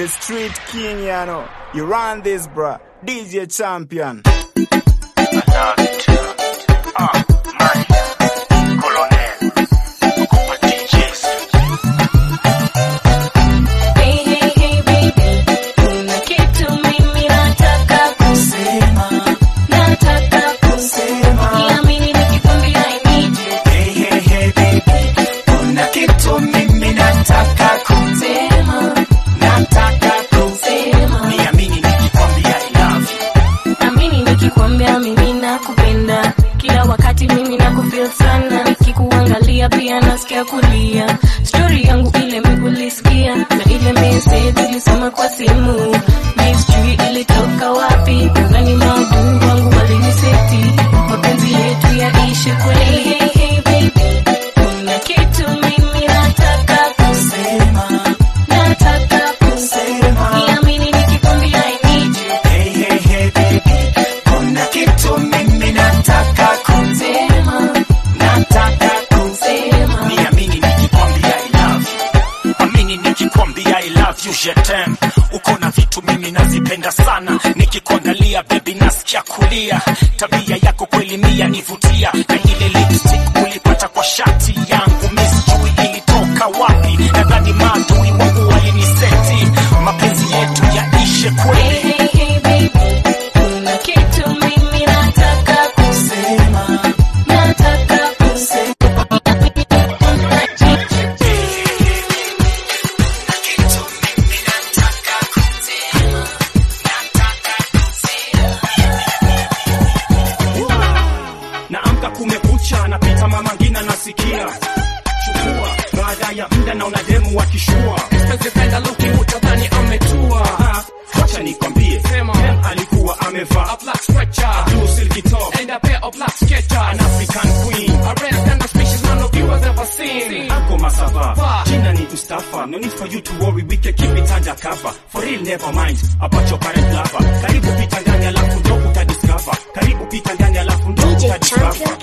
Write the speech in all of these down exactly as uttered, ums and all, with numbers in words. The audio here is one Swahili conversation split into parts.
the street king, you know. You run this, bruh. D J Champion. I love it too. Ah, man. Colonel. Kupa D Js. Hey, hey, hey, baby. Kuna kitu mimi nataka kusema. Nataka kusema. Niamini nikikwambia I need you. Hey, hey, hey, baby. Kuna kitu mimi nataka kusema. Nataka kusema. Niamini nikikwambia I love you. Amini nikikwambia mimi nakupenda. Kila wakati mimi nakufeel sana. Nikikuangalia pia nasikia kulia. Story yangu ile migulisikia. Na ile message ilisoma kwa simu. Mystery ilitoka wapi? Nadhani maadui wangu waliniseti. Mapenzi yetu yaishi kweli. Hey, hey, baby. Kuna kitu mimi nataka kusema. Nataka kusema. Niamini nikikwambia I need you. Hey, hey, hey, baby. Kuna kitu mimi nataka kusema. Nataka kusema. Niamini nikikwambia I love you. Amini nikikwambia I love you, je t'aime. Uko na vitu mimi nazipenda sana. Nikikuangalia baby nasikia kulia. Tabia yako kweli mia nivutia. Na ile lipstick ulipata kwa shati yangu. Miss Jui ilitoka wapi? Nadhani maadui wangu waliniseti. Mapenzi yetu yaishe Hey, kweli. hey, hey, baby. Kuna kitu mimi nataka kusema. Nataka kusema. Naamka kumekucha, napita mama ngina nasikia. Chukua, baada ya muda na unademu wakishua. Sipenda loki utadhani ametua. Ha, wacha nikwambie, sema alikuwa amevaa a black stretcher, a blue silky top, and a pair of black sketchers. An African queen, a rare kind of species none of you has ever seen. Ako Masava, jina ni Mustafa. No need for you to worry, we can keep it undercover. For real, never mind about your parent lover. Karibu pita ndani alafu ndo utadiscover. Karibu pita ndani alafu ndo utadiscover.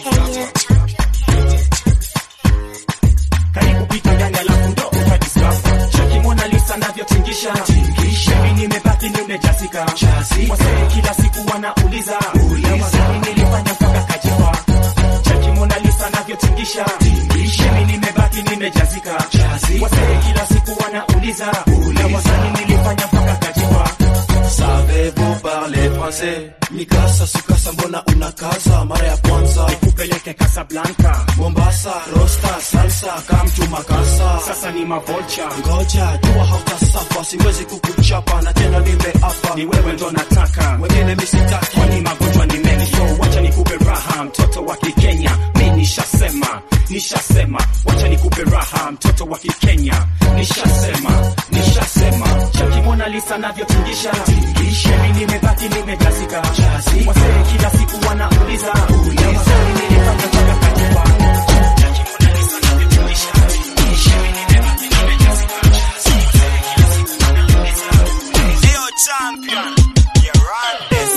Karibu pita ndani alafu ndo utadiscover. Cheki Mona Lisa navyotingisha. Mimi nimebaki nimejazika. Wasee kila siku wanauliza. Uliza nilifanya mpaka kajipa. Cheki Mona Lisa navyotingisha. Mimi nimebaki nimejazika. Wasee kila siku wanauliza. Uliza nilifanya mpaka kajipa. Savez-vous parler français? Mikasa sukasa mbona unakaza mara ya kwanza Nikupeleke Casablanca, Mombasa, Rosta, Salsa, come to Makasa. sasa ni mavolcha. Ngoja, jua hautasafa, siwezi kukuchapa na tena nimeapa. Ni wewe ndo nataka, wengine misitaki. kwani magonjwa ni mengi. So wacha nikupe raha, mtoto wa Kikenya. Mi nishasema, nishasema, wacha nikupe raha, mtoto wa Kikenya. Nishasema, nishasema, cheki Mona Lisa navyotingisha. Mimi nimebaki nimejazika. Wasee kila siku wanauliza. Uliza nilifanya mpaka kajipa. Cheki Mona Lisa navyotingisha. Mimi nimebaki nimejazika. Wasee kila siku wanauliza. Ndio champion. You run this.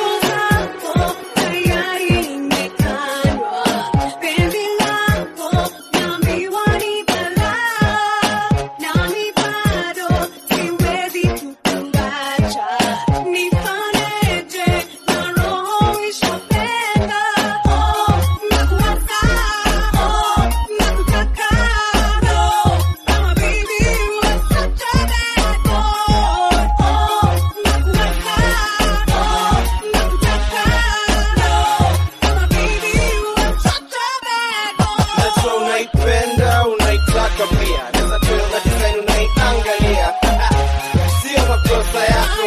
Unaipenda, unaitaka pia. Neza tuyo na design unaiangalia. Sio makosa yako.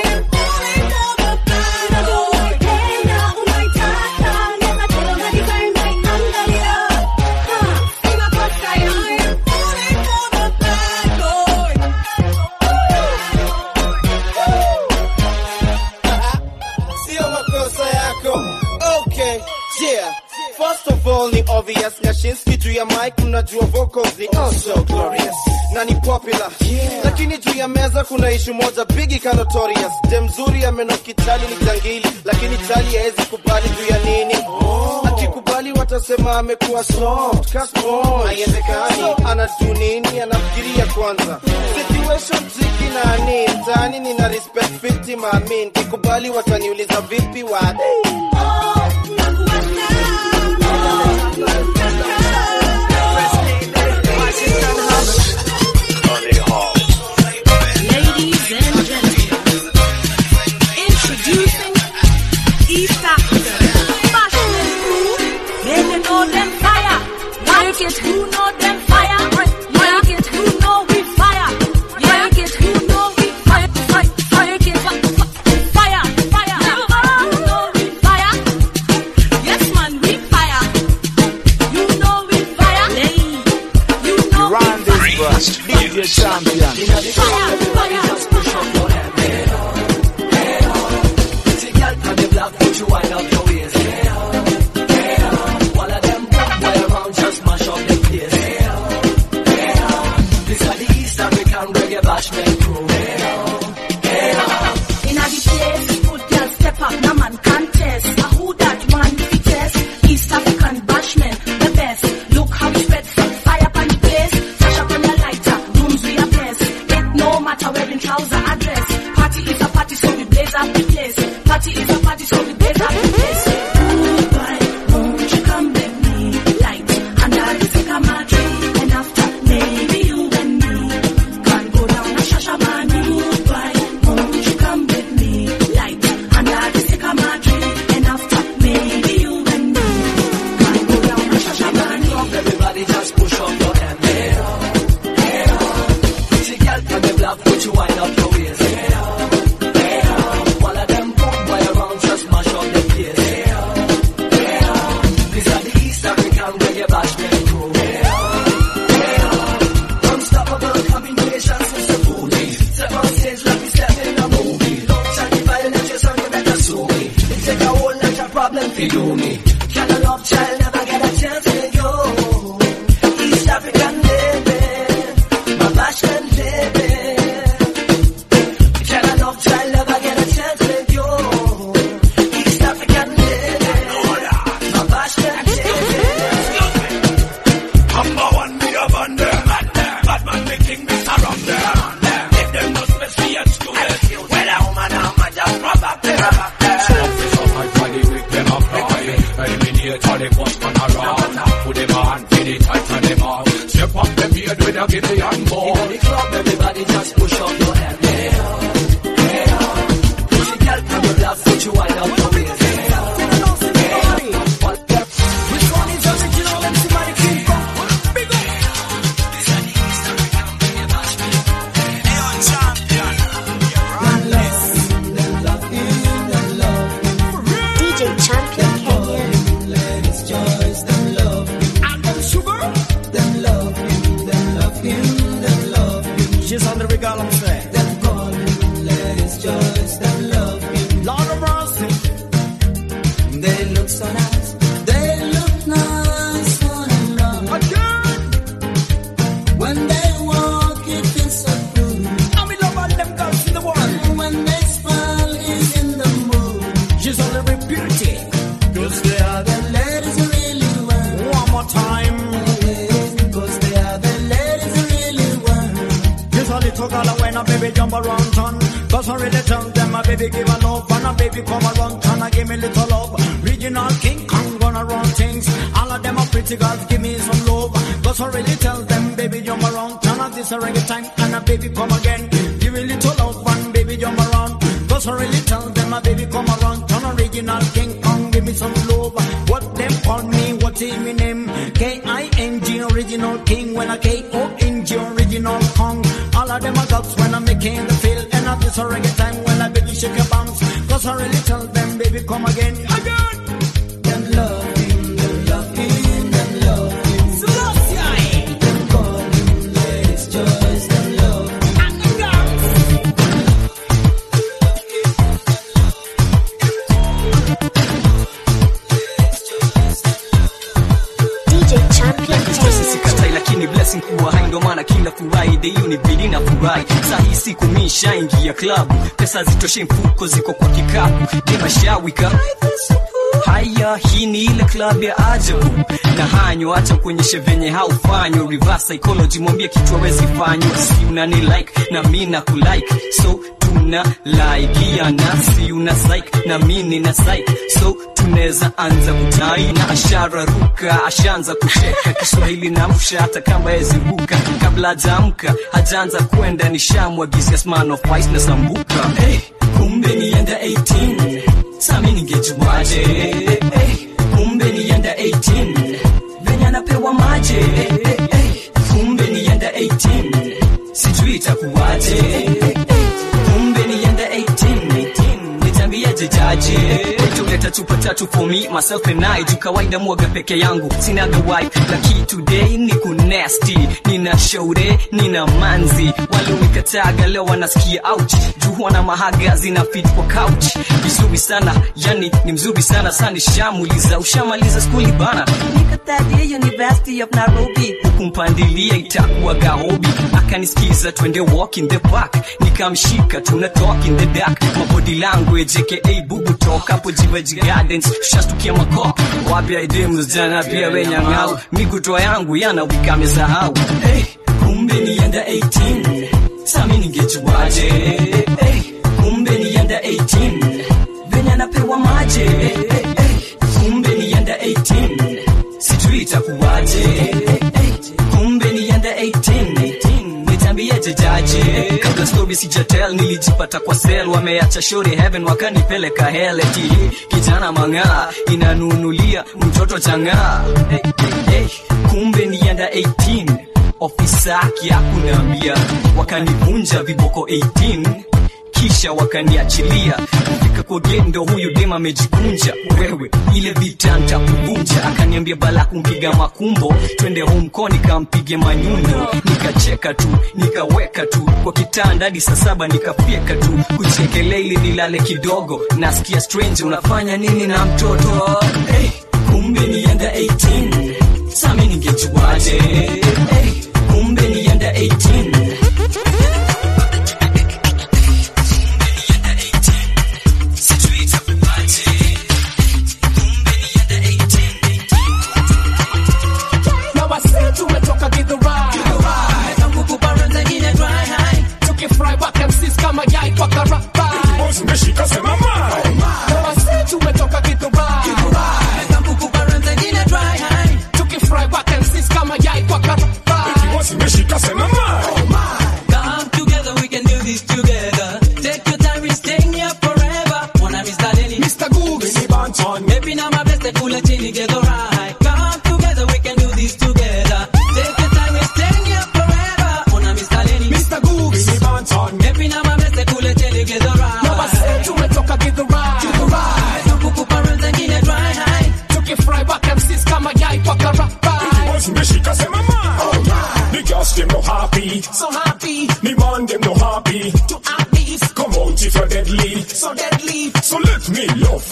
Sio makosa yako. Okay, yeah. First of all ni obvious Nyashinsky juu ya mic unajua vocals ni oh so glorious na ni popular, yeah. Lakini juu ya meza kuna issue moja bigi ka notorious. Demzuri amenoki chali ni jangili, lakini chali haezi kubali juu ya nini? Oh. Akiku akikubali watasema amekuwa soft castron. Haiwezekani, anajua nini, anafikiria kwanza situation tricky na nini. Tani nina respect fifty mamin, kikubali wataniuliza vipi wade. Ladies and gentlemen, introducing East Africa. They know them fire. Like it, who know them fire? Like it, who know we fire? Like it, who know we fire? Fire, fire, fire, fire. You know we fire. Yes, man, we fire. You know we fire. You know we fire. D J Champion. Fire, fire. Just push up your hand, head up, head up. Pretty girl from the block, put you wind up your waist, head up, head up. All of them walk way around, just mash up the place, head up, head up. This is the East African reggae bashment crew, head up, head up. In a the place, good girl step up, no man contest. A who that man fittest? East African bashment, the best. Look how we spread from fire upon the place. Flash up on your lighter, rooms we are blessed. It no matter wearing trouser or dress. Party is a party, so we blaze up the place. Party is a party, so we blaze up the place. Goodbye, won't you come with me? Light under the sycamore tree, and after maybe you and me can go down a shashamani. Goodbye, won't you come with me? Light under the sycamore tree, and after maybe you and me can go down a shashamani. Everybody just push up your hand, head up, head up. Pretty girl from the block, put you wind up your waist, head up, head up. All of them walk way around, just mash up the place, head up, head up. This is the East African reggae bashment crew, head up, head up. Unstoppable combination since the booty. Step on stage like we step in a movie. Don't try to violate your son, you better sue me. It take a whole lot of problem to do me. Can a love child never get a chance to go? East African living, my bashment living. Can a love child never get a chance to go? East African living, my bashment living. Number one, me a band them. Bad man making me surround them. If them no space, we excuse. Well, a woman, a man just rub up them. Office of my body with them up. Eliminate all the ones on around. Put them on, feel it tight on them all. Step up the beard with a give me on board. In the club, everybody just push up your hand, head up, head up. Pretty girl from the block, put you wind up your waist, head up, head up. Which one is original? Let me see my king come. Big up. This is the East African reggae bashment. D J Champion Kenya. She's on the regal, I'm saying. Them call him, let his choice, them love him. Lord of mercy. They look so nice. They look nice on and on. Again. When they walk, it feels so good. I'm in love with them girls in the world. And when they smile, he's in the mood. She's on the beauty. Cause they are the ladies who really want. One more time. Cause they are the ladies who really want. Just a little girl when a baby jump around town. Cause I really tell them my baby give a love. And a baby come around town and give me little love. Regional King Kong gonna run things. All of them are pretty girls, give me some love. Cause I really tell them baby jump around town. And this a reggae time and a baby come again. Give me little love and baby jump around. Cause I really tell them my baby come around town. Original King Kong give me some love. What them call me, what is my name? K I N G original king. When I K O N G original Kong. All of them are girls when I'm making the feel. And at this a reggae time when I baby shake your bounce. Cause I really tell them baby come again. Again. Them love him, them love him, them love him. Selassie. Them call him, let his choice, them love him. D J Champion Sikatai lakini blessing kuwa hai ndo maana kila furahi day unibidi na furahi. Saa hii siku mimi shaingia club. Pesa zitoshe mfuko ziko kwa kikapu. Kima shawika Haya, hii ni ile club ya ajabu. Na hanyo acha kuonyeshe venye haufanyo. Reverse psychology, mwambie kitu hawezi fanywa. Si unani like na mimi na kulike, so tuna like ya nasi una psych na mimi na psych, so tunaweza anza kutai na ashara ruka. Ashaanza kucheka Kiswahili na msha hata kama yezibuka. Kabla hajaamka hajaanza kwenda nishamwagizia man of ice na sambuka. Hey, kumbe ni under eighteen, sami ningejuaje? Hey, kumbe ni under eighteen, venye anapewa maji. Hey, hey, kumbe ni under eighteen, sijui itakuwaje. Hey, kumbe ni under eighteen, nitambia jejaje? Tuleta chupa tatu for me, myself and I. Juu kawaida mwaga peke yangu, sina the wife. Lucky today niku nasty, nina shore, nina manzi. Wale unikataga leo wanasikia ouch. Juu wana mahaga zina fit kwa couch. Vizuri sana, yani ni mzuri sana. Sani shamuliza, ushamaliza skuli bana. Nikatadia University of Nairobi, hukumpandilia itakuwa gahobi. Akanisikiza twende walk in the park, nikamshika tuna talk in the dark. Mabody language aka bubu talk. Hapo Jivaji Gardens, shastukia makop. Wapi idemus jana pia wenyangau. Migutoa yangu yana wika mezahau. Hey, kumbe ni under eighteen, sami ningejuaje? Hey, kumbe ni under eighteen, venye anapewa maji. Hey, hey, kumbe ni under eighteen, sijui itakuwaje. Hey, kumbe ni under eighteen, nitambia jejaje? Kabla story sijatel nilijipata kwa sel. Wameacha shore heaven wakanipeleka hell. Eti kijana mang'aa inanunulia mtoto chang'aa. Hey, hey, hey, kumbe ni under eighteen, ofisa kia kunambia. Wakanivunja viboko eighteen, kisha wakaniachilia. Kufika kwa gendo huyu dema amejikunja. Wewe ile vita nitakuvunja. Akaniambia bala kumpiga makumbo, twende home kwa nikampige manyundo. Nikacheka tu, nikaweka tu kwa kitanda hadi saa saba nikafyeka tu. Kuchekelea ili nilale kidogo, nasikia strange unafanya nini na mtoto. Hey, kumbe ni under eighteen, sami ningejuaje? Hey, kumbe ni under eighteen. Meshika sema mai. Now I said to me toka kitu bai. Nikamkukupa ranza ingine dry high. Tukifry back and sis kama yai kwa karapa. Ikiwasi meshika sema mai. Come together, we can do this together. Take your time, we're staying here forever. Wanna Mister Lenny, Mister Googs, Benny Banton. maybe now my best kula chini get alright. Come together, we can do this together. Take your time, we're staying here forever. Wanna Mister Lenny, Mister Googs, Benny Banton. maybe now my best kula chini get alright. now I said to me toka kitu bai. Nikamkukupa ranza ingine dry high. Tukifry back and sis kama yai kwa karapa. Ikiwasi meshika sema mai. The girls them no happy, So happy the man them no happy. to have this, Come out if you're deadly, so deadly. so let me love.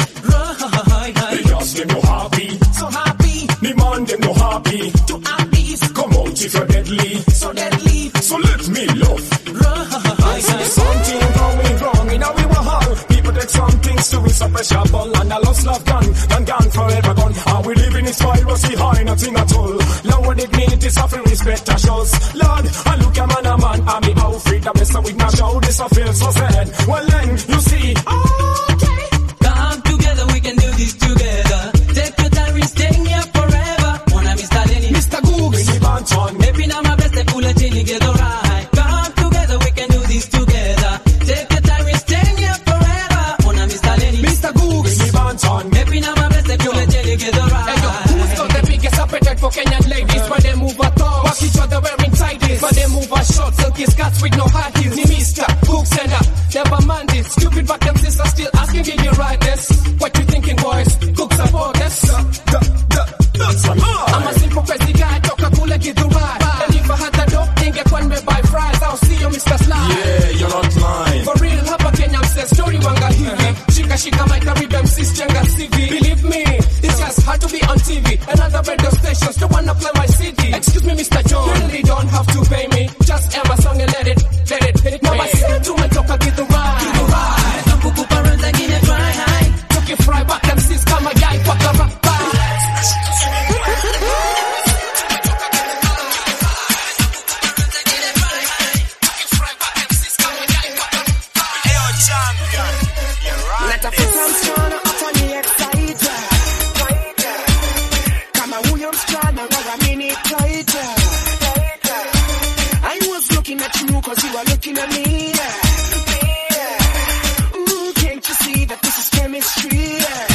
The girls them no happy, So happy the man them no happy. to have this, Come out if you're deadly, so deadly. so let me love. Something going wrong in our hall. People take some things to it, suppress ball and a lost love gone, and gone forever gone. And we live in this virus behind nothing at all. Lower dignity, suffering, respect, and shows. Lord, I look a man, a man, and me outfit, the best of it now show. This I feel so sad. Well then, you see, Okay. Come together, we can do this together. Take your time, we're staying here forever. Wanna Mister Lenny, Mister Googs, Benny Banton. maybe now my best kula chini get alright. Come together, we can do this together. Take your time, we're staying here forever. Wanna Mister Lenny, Mister Googs. Benny Banton. maybe now my best kula chini get alright. Hey yo, who's got the biggest appetite for Kenyan ladies? But they move a thong, walk each other wearing tighties. But they move a short, silky skirts with no high heels. Ni Mister Googs and up, never mind it. Stupid back them sisters still asking, did you write this? What you thinking, boys? Cooks support this. Da, da, that's a lie. I'm a simple crazy guy, toka kule kitu right. And if I had the dope, ningekuwa buy fries. I'll see you, Mister Sly. Yeah, you're not lying. For real, hapa Kenya mse story wanga hivi. Shika shika my Caribbean sis jenga C V. Believe me, it's just hard to be on T V. And other radio stations don't wanna play my C D. Excuse me, Mister John, you really don't have to pay me. Just air my song and let it, let it hit are looking at me. Ooh, can't you see that this is chemistry?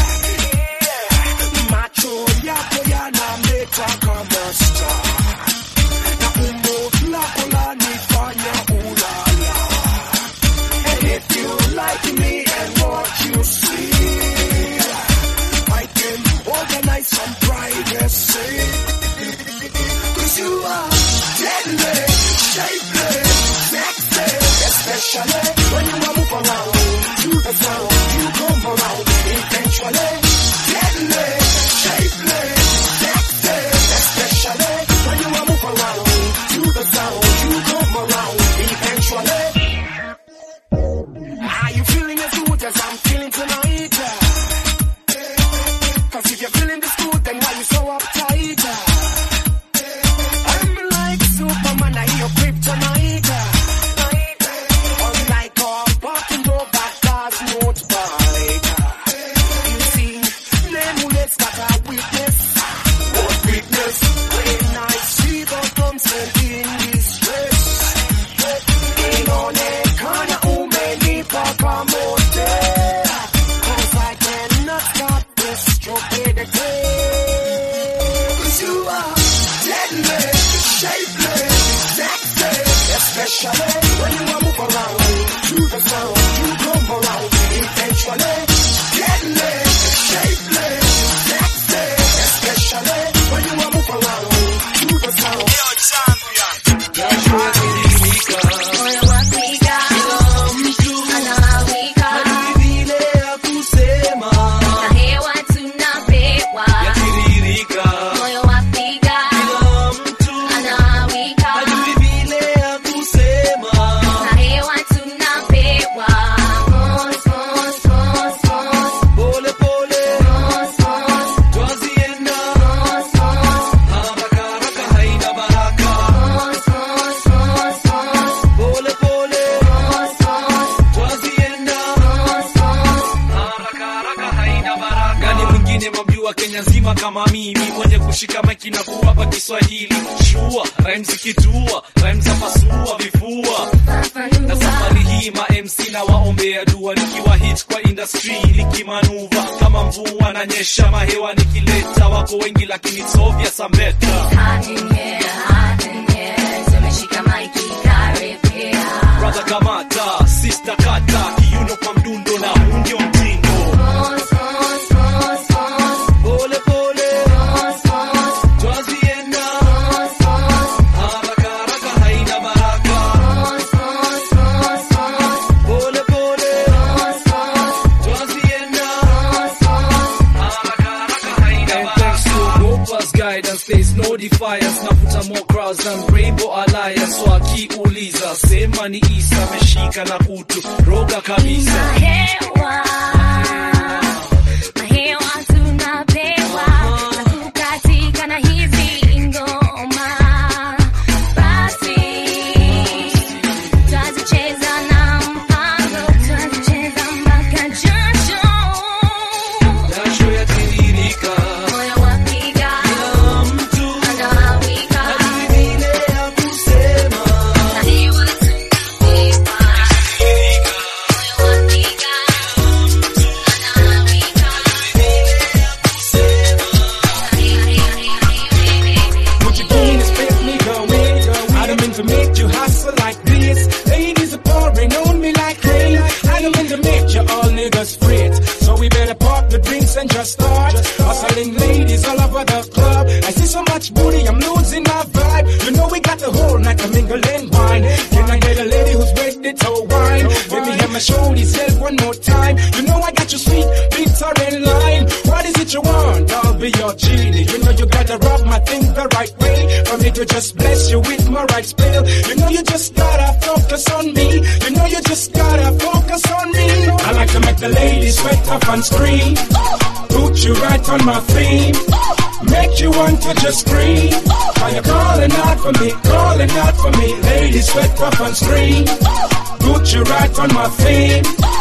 Macho yako yanaleta kama star. Na umbo lako lanifanya ulala. And if you like me and what you see, I can organize some privacy. Cause you are deadly, shapely, sexy, especially when you move around to the sound, you come around eventually. Deadly, shapely, sexy, especially when you move around to the sound, you come around eventually. Are you feeling as good as I'm feeling tonight? Cause if you're feeling this good, then why you so uptight? I'm like Superman, I hear kryptonite. Unlike all parking door back cars, motorbike. You see, nameless got a witness. What witness? When I see the consent in distress. Inaone kana umenipa kamote. Cause I cannot stop this stupidity. Cause you are deadly, shapely, sexy, especially when you move around to the sound, you come around eventually. Deadly, shapely, sexy, especially when you move around to the sound. That's right, Moyo wafika, anawika, vile ya kusema, na hewa tunapewa. Moyo wafika, anawika, vile ya kusema, na hewa tunapewa. Mos, mos, mos, mos, pole pole, mos, mos, twazienda, mos, mos, haraka haraka haina baraka. Mos, mos, mos, mos, pole pole, mos, mos, twazienda, mos, mos, haraka haraka haina baraka. Gani mwingine mamjua Kenya nzima kama mimi, mwenye kushika maiki na kuwapa Kiswahili shua, rhymes zikitua, rhymes za pasua vifua. Na safari hii ma M C na waombea dua, nikiwa hit kwa industry nikimanuva kama mvua na nyesha mahewa, nikileta wako wengi lakini sovya sambeta. Hot in here, hot in here, tumeshika maiki karibia. Brother kamata, sister kata, kiuno kwa mdundo na huu ndio mtindo. Mos, mos, mos, mos, Pole pole, mos, mos, twazienda, mos, mos, haraka haraka haina baraka. mos, mos, mos, mos, Pole pole, mos, mos, twazienda, mos, mos. haraka haraka haina And baraka. thanks to Gopa's guidance, there's no defiance. Navuta more crowds than Rainbow Alliance. So akiuliza, sema ni Isa, ameshika na kutu, roga kabisa. Mahewa, mahewa tunapewa, na kukatika na hizi ngoma. Basi, twazicheza na mpango, twazicheza mpaka jasho. Jasho yatiririka, Moyo wapiga, anawika, vile ya kusema, na hewa tunapewa. Moyo wapiga, anawika. What you doing is make me go in. I don't mean to make you hustle like this. Ladies are pouring on me like rain. I don't mean to make you all niggas fret. So we better pop the drinks and just start hustling ladies all over the club. I see so much booty, I'm losing my vibe. You know we got the whole night to mingle and wine. Can I get a lady who's ready to wine? Let me hear my shoulders yell one more time. You know I got you sweet, bitter and lime. What is it you want? I'll be your genie. You know you gotta rub my thing the right way for me to just bless you with my right spell. You know you just gotta focus on me. You know you just gotta focus on me. I like to make the ladies sweat up and scream. Put you right on my theme. Make you want to just scream. Are you calling out for me? Calling out for me. Ladies sweat up and scream. Put you right on my theme. Make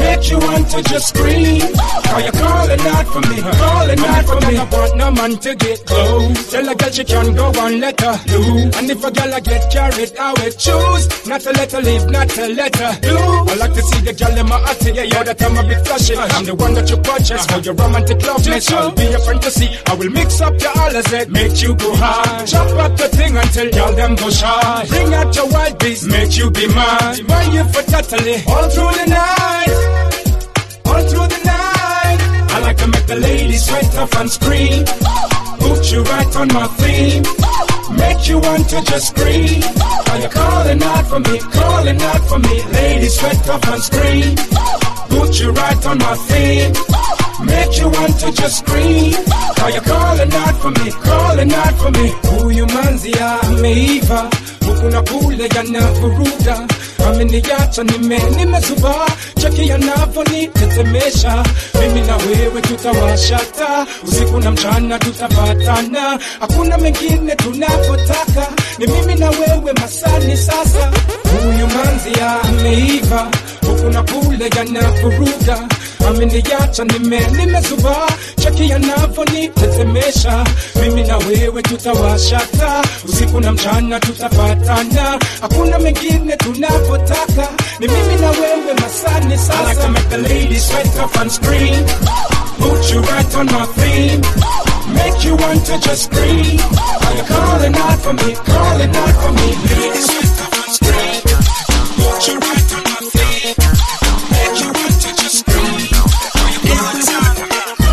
make you want to just scream. Are you calling out for me, calling out for me? I want no man to get close. Tell a girl she can go on, let her do. And if a girl I get carried, I will choose not to let her live, not to let her do. I like to see the girl in my heart, yeah, yeah, that I'm a bit flashy. I'm the one that you purchase for your romantic love. I'll be your fantasy. I will mix up your all as it, make you go high. Chop up the thing until y'all them go shy. Bring out your wild beast, make you be mine. Buy you for totally all through the night, all through the night. I like to make the ladies sweat off and scream. Put you right on my theme, make you want to just scream. Are you calling out for me, calling out for me? Ladies sweat off and scream. Put you right on my theme, make you want to just scream. Are you calling out for me, calling out for me? Huyu manzi ameiva, huku na kule yanavuruga. Ameniacha nime nimezuba, cheki yanavonitetemesha. Mimi na wewe tutawashata, usiku na mchana tutapatana. Hakuna mengine tunapotaka, ni mimi na wewe masani sasa. Huyu manzi ameiva, huku na kule yanavuruga. Ameniacha nime nimezuba, cheki yanavonitetemesha. Mimi na wewe tutawashata, usiku na mchana tutapatana. Hakuna mengine tunapotaka, ni mimi na wewe masani sasa. I like to make the ladies sweat off and scream. Put you right on my theme, make you want to just scream. Are you calling out for me, calling out for me? Ladies sweat off and scream. Put you right on my theme, make you want to just scream. Are you calling out for me?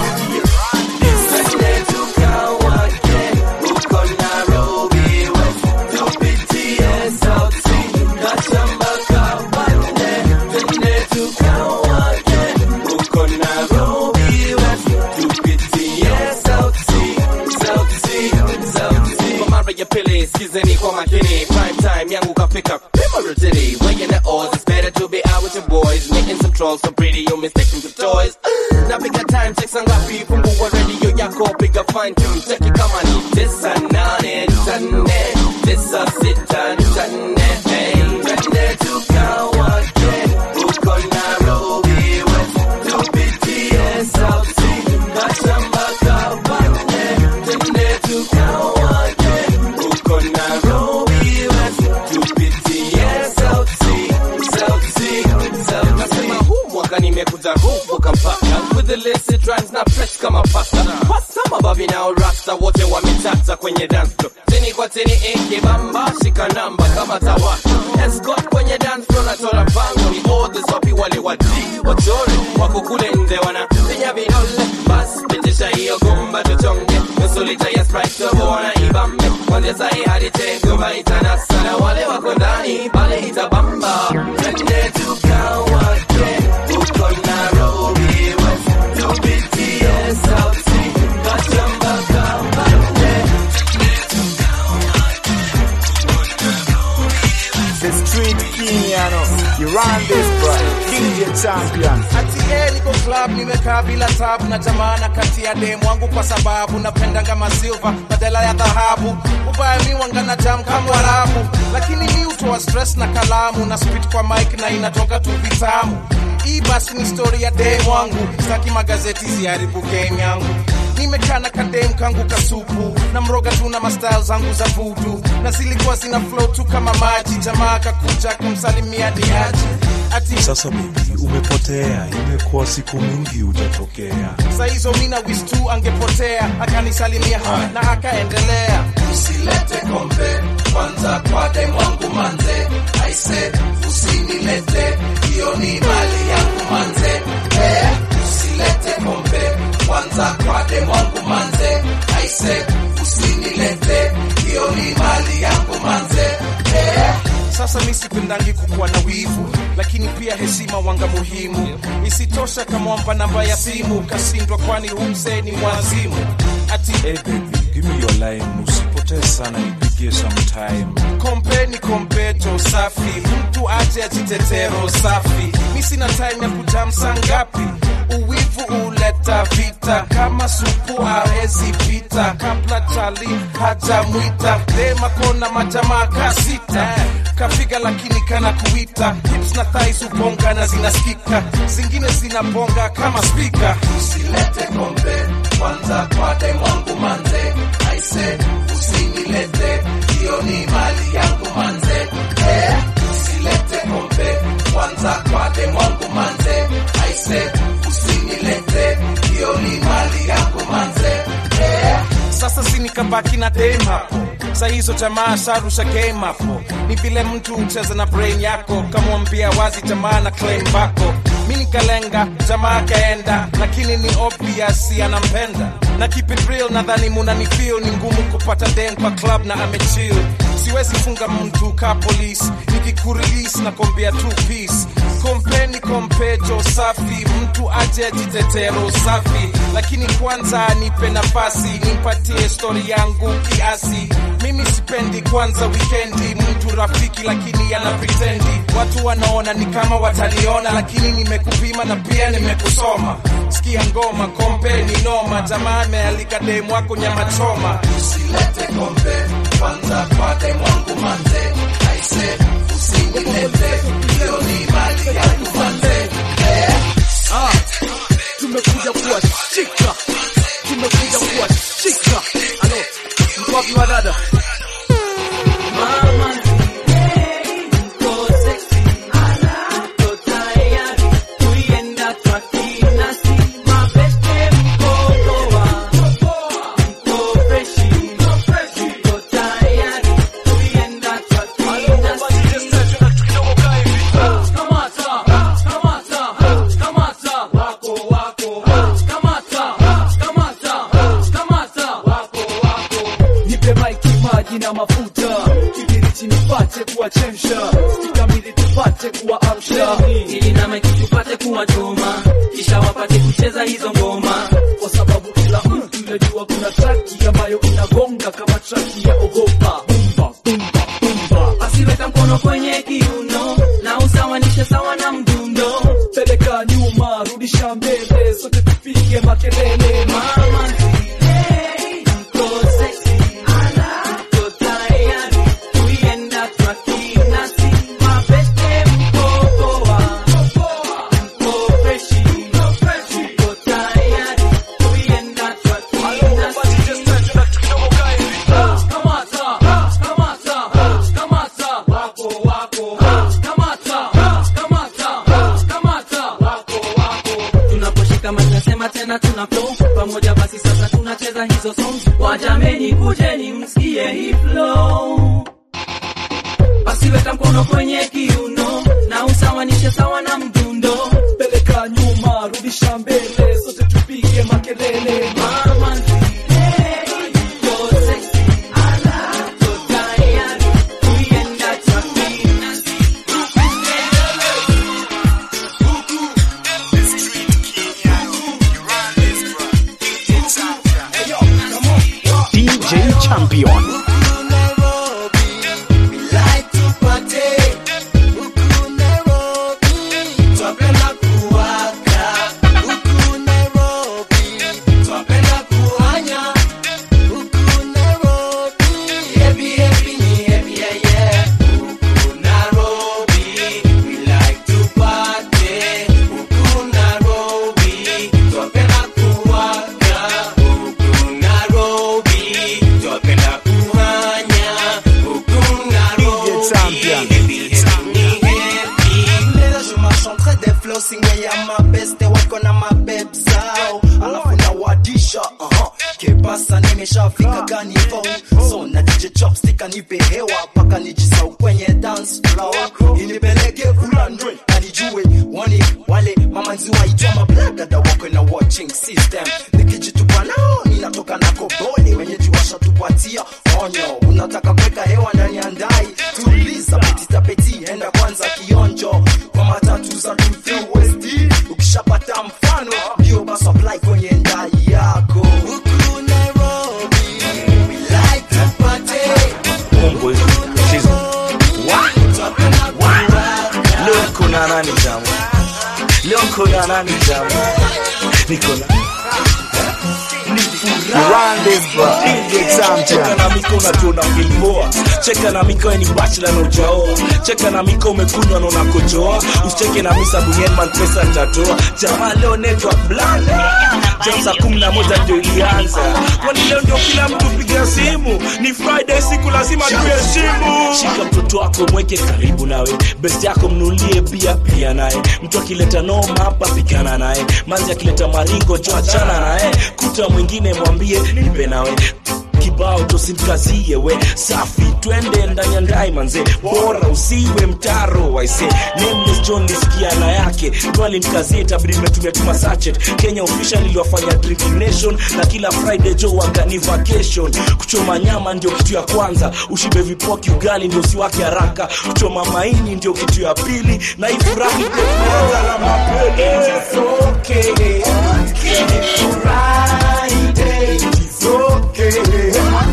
Skizeni kwa makini, prime time yangu ka pick up memory city. Weighing the odds, it's better to be out with your boys. Making some trolls so pretty, you mistake them for toys. Na piga time checks ngapi, fungua radio yako, piga fine tune, check it kama ni tisa nane nane, tisa sita nane, hey, twende tukawake, uko Nairobi West, to B T S South Sea, kashamba kabane, twende tukawake. Nairobi West, to B T S South Sea, South Sea, South. Nasema huu mwaka nimekuja kuvuka mpaka, with the illicit rhymes na press kama pasta. Pasta mababi na rasta wote wametata kwenye dance floor. Tini kwa tini eke bamba, shika namba kama tawaka. Escort kwenye dance floor na tora bango. Ni orders wapi wale wadi, wachore, wako kule nde wana pinya vidole. Bas, pitisha hiyo gumba tuchonge. Nusulita ya Sprite tobo wana ibambe. Kwanza sahi hadi tengo maitana sana. Wale wako ndani, pale itabamba. Twende tukawake, uko Nairobi West, to B T S South Sea, kachamba kabande. The street king, you know, you run this bro, king the champion. Ati eh, niko club, nimekaa bila tabu na jamana kati ya demu wangu kwa sababu napenda kama silver, badala ya dhahabu. Ubaya mi wangana jam kama warabu, lakini mi utoa stress na kalamu, na spit kwa mic na inatoka tu vitamu. Hii basi ni story ya demu wangu, sitaki magazeti ziharibu game yangu. Nimekaa na kadem kangu kasupu, na mroga tu na mastyle zangu za voodoo, na zilikuwa zina flow tu kama maji. Jamaa kakuja kumsalimia diaji ati sasa baby umepotea, imekuwa siku mingi hujatokea. Sasa hizo mina wish tu angepotea, akanisalimia na akaendelea. Usilete kombe kwanza kwa dem wangu manze, I said usinilete, hiyo ni mali yangu manze. Eh, usilete kombe kwanza kwa dem wangu manze, I said usinilete, hiyo ni mali yangu manze. Eh, sasa mimi sipendangi kukuwa na wivu, lakini pia heshima wanga muhimu. Isitosha kama wampa namba ya simu, kasindwa kwani humse ni mwazimu. Ati hey baby, give me your line, usipotee sana nipigie sometime. Kompe ni kompeto safi, mtu aje ajitetero safi. Mimi sina time ya kujam sangapi, uwivu ulete vita vita kama supu hawezi pita kabla chali hajamwita dema kona majamaa kasita kapiga lakini kana kuita hips na thighs ubonga na zinasikika zingine zinabonga kama speaker usilete kombe kwanza kwa demu wangu manze I said usinilete hiyo ni mali yangu manze eh usilete kombe kwanza kwa demu wangu manze I said usinilete hiyo ni mali yangu manze eh sasa sinikabaki na dem hapo sa hizo jamaa sharusha game hapo ni vile mtu ucheza na brain yako kama mbia wazi jamaa na claim bako mimi nikalenga jamaa kaenda lakini ni obvious anampenda na keep it real nadhani muna feel ni ngumu kupata den kwa club na amechill siwezi funga mtu ka police nikikurelease na kombia two piece kompeni kompejo safi mtu aje jitetero safi lakini kwanza nipe nafasi nimpatie story yangu kiasi mimi sipendi kwanza weekendi mtu rafiki lakini ana pretendi watu wanaona ni kama wataliona lakini nimekupima na pia nimekusoma sikia ngoma kompeni noma jamaa amealika demu wako nyama choma usilete kombe kwanza kwa demu wangu manze I said usinilete hiyo ni mali yangu manze eh ah tumekuja kuwa shika tumekuja kuwa shika alo mko wapi wadada mama na mafuta kibiriti nipate kuwachemsha kikamili tupate kuwaamsha ili na maiki tupate kuwachoma kisha wapate kucheza hizo ngoma kwa sababu kila mtu unajua kuna traki ambayo inagonga kama traki ya ogopa bumba bumba bumba asiweka mkono kwenye kiuno na usawanishe sawa na mdundo peleka nyuma rudisha mbele sote tupige makelele mama tena tuna flow pamoja basi sasa tunacheza hizo songs wajameni kujeni msikie hii flow basi weka mkono kwenye kiuno na usawanishe sawa na mdundo peleka nyuma rudisha mbele sote tupige makelele mama Champion. Niko na Cheka na miko unatona filmoa. Cheka na miko ni bachelor na ujaoa. Cheka na miko umekunywa na unakojoa. Usicheke na misa bunyenman pesa nitatoa. Jamaa leo network bland. Jamsa kumi na moja ndio ilianza. Kwani leo ndio kila mtu piga simu. Ni Friday siku lazima tuheshimu. Shika mtoto wako mweke karibu nawe. Best yako mnulie pia pia naye. Mtu akileta noma hapa pikana naye. Manzi akileta maringo jo achana naye. Kuta mwingine mwambie nipe nawe. Kibao tosimkazie we safi twende ndani ya ndai manze bora usiwe mtaro I say nameless John nisikia na yake twali mkazie tabiri metumia tuma sachet Kenya official iliwafanya drinking nation na kila Friday jo wangani vacation kuchoma nyama ndio kitu ya kwanza ushibe vipoki ugali ndio usiwake haraka kuchoma maini ndio kitu ya pili na ifurahi ndio kwanza na mapele it's okay it's Friday it's okay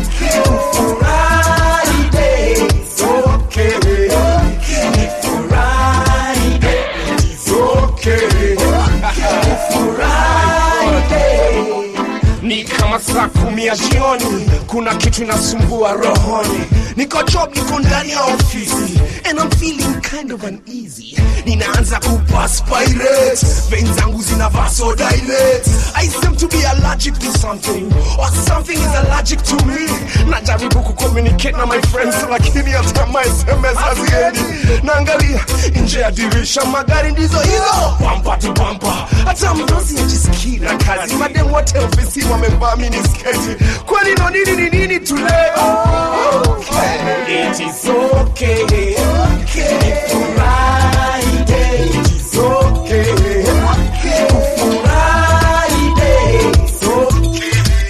Ni kama saa kumi ya jioni, kuna kitu inasumbua rohoni. Niko job, niko ndani ya ofisi, and I'm feeling kind of uneasy. Ninaanza kuperspirate, veins zangu zina vasodilate. I seem to be allergic to something, or something is allergic to me. Najaribu kucommunicate na my friends, lakini hata my S M S haziendi. Naangalia nje ya dirisha, magari ndizo hizo, bumper to bumper. Hata mdosi hajisikii na kazi, madem wote ofisi wamevaa minisketi. Kwani no nini ni nini tuleo? Okay, it is okay. Okay, it's Friday. It is okay. Okay, it's Friday. It's okay.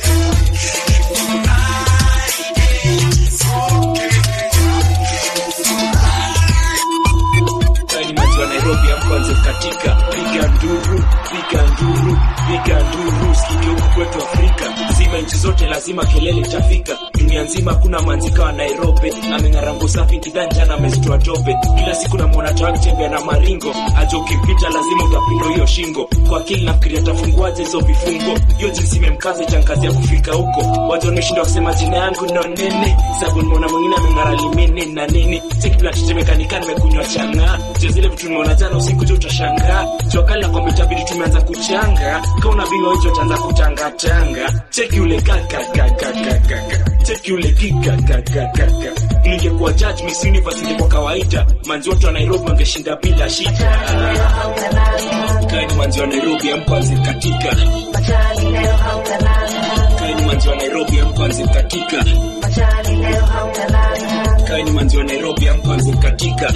Kani matu wa Nairobi ya mkwanze katika piga nduru, piga nduru, piga nduru. Sikiki huku kwetu Afrika zima nchi zote lazima kelele itafika. Dunia nzima kuna manzika wa Nairobi amengarango safi kidanja na mestua jobe. Kila siku na mwona tawa kitembea na maringo ajo ukipita lazima utapindo hiyo shingo. Kwa akili nafikiri atafunguaje hizo vifungo. Hiyo jinsi memkaze chankazi ya kufika huko. Watu wameshindwa kusema jina yangu ndo nene. Sabu nimeona mwingine amengara limene na nene. Siki bila tetemekanika nimekunywa changa. Zile vitu nimeona jana usiku jo utashangaa. Jua kali na kwamba itabidi tumeanza kuchanga. Kauna biwa hicho utaanza kutanga tanga. Cheki ule kaka kaka kaka. Cheki ule kika kaka kaka. Ningekuwa judge Miss Universe kwa kawaida. Manzi wote wa Nairobi wangeshinda bila shida. Kaini manzi wa Nairobi ya mkwanzi katika. Kaini manzi wa Nairobi ya mkwanzi katika. Kaini manzi wa Nairobi ya mkwanzi katika.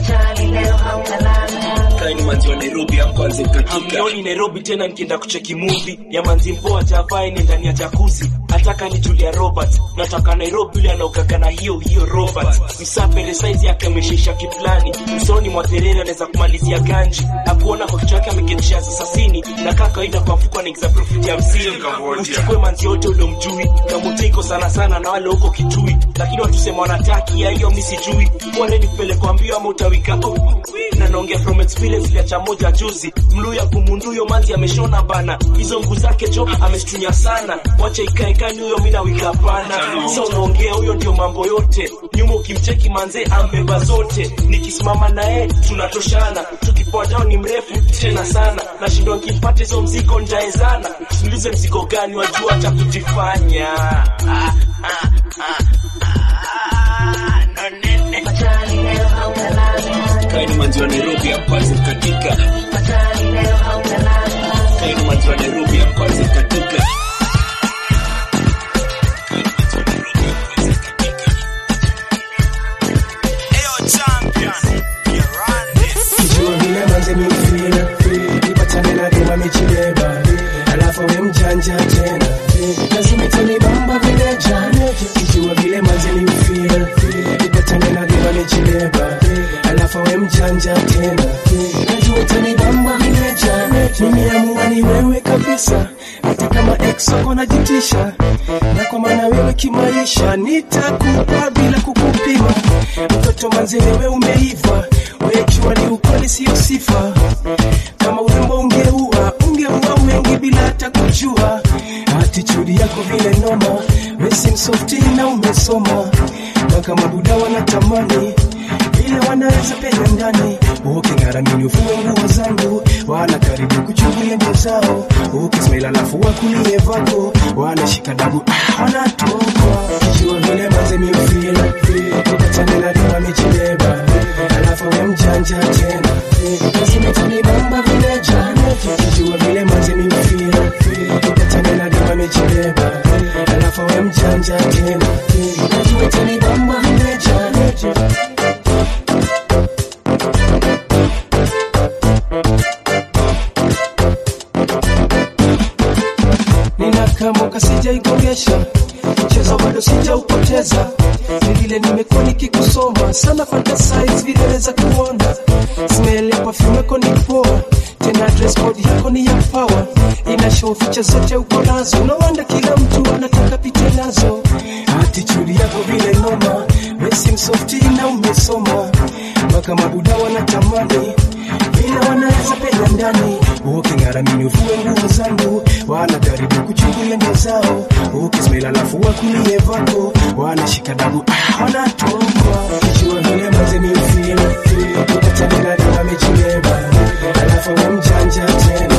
Kaini manzi wa Nairobi ya mkwanzi katika. Amnioni Nairobi tena nikienda kucheki movie ya manzi mpoa javae ni ndani ya jacuzzi. Ataka ni Julia Roberts. Nataka Nairobi yule anaokaka na hiyo hiyo Roberts. Msapere size yake ameshisha kiplani. Msoni mwa terere anaweza kumalizia ganji. Hakuona kwa kichwa yake amegenisha asasini. Na kaka ida kwa mfuko anaingiza profit ya msini. Uchukue manzi yote ule mjui. Kamutiko sana sana na wale huko kitui. Lakini watu sema wanataki ya hiyo mimi sijui. Kwa nini kupelekwa mbio ama utawika? Na naongea from experience ya cha moja juzi. Mluya kumunduyo manzi ameshona bana. Hizo nguo zake jo amestunya sana. Wacha ikae kani huyo mina wika pana. So unaongea huyo ndio mambo yote. Nyuma ukimcheki manze ambeba zote. Nikisimama nae tunatoshana. Tukipoa down ni mrefu tena sana. Nashindwa nikipata hizo mzigo njaezana. Usiniulize mzigo gani wajua hata kujifanya. Ah, ah, ah, ah, no nene. Kaini manzi wa Nairobi ya mkwanzi katika. Kaini manzi wa Nairobi ya mkwanzi katika. Alafu we mjanja tena lazima tani bamba vile jana kijua vile manze ni ufia nipatane na dema nijileba alafu we mjanja tena najua tani bamba vile jana nimeamua ni wewe kabisa hata kama ex wako najitisha na kwa maana wewe kimaisha nitakupa bila kukupima mtoto manze wewe umeiva wewe jua ni ukweli sio sifa kama urembo ungeua ungeua wengi bila hata kujua. Attitude yako vile noma, messing softy na umesoma. Mpaka mabuda wanatamani vile wanaweza penya ndani. Uking'aramini ufue nguo zangu, wana karibu kuchungulia nguo zao. Ukismail alafu wakulie vako, wanashika dabu wanatoka. Kijua vile manze mi ufeel, ukatane na dima michileba. Alafu we mjanja tena, lazima tanibamba vile jana. Kijua vile manze mi ufeel, ukatane na dima michileba. Alafu we mjanja tena, lazima tanibamba vile jana. Ninakamboka sijaigongesha, mchezo bado sijaupoteza. Vile nimekuwa nikikusoma sana, fantasize vile naweza kuona. Smell ya perfume yako ni poa, tena dress code yako ni ya power. Ina show features zote uko nazo, no wonder kila mtu anataka picha nazo. Attitude yako vile noma, messing softy na umesoma. Mpaka mabuda wanatamani vile wanaweza penya ndani. Uking'aramini ufue nguo zangu, wanajaribu kuchungulia nguo zao. Ukismail alafu wakulie vako, wanashika dabu wanatoka. Kijua vile manze mi ufeel, ukatane na wamechileba. Alafu we mjanja tena.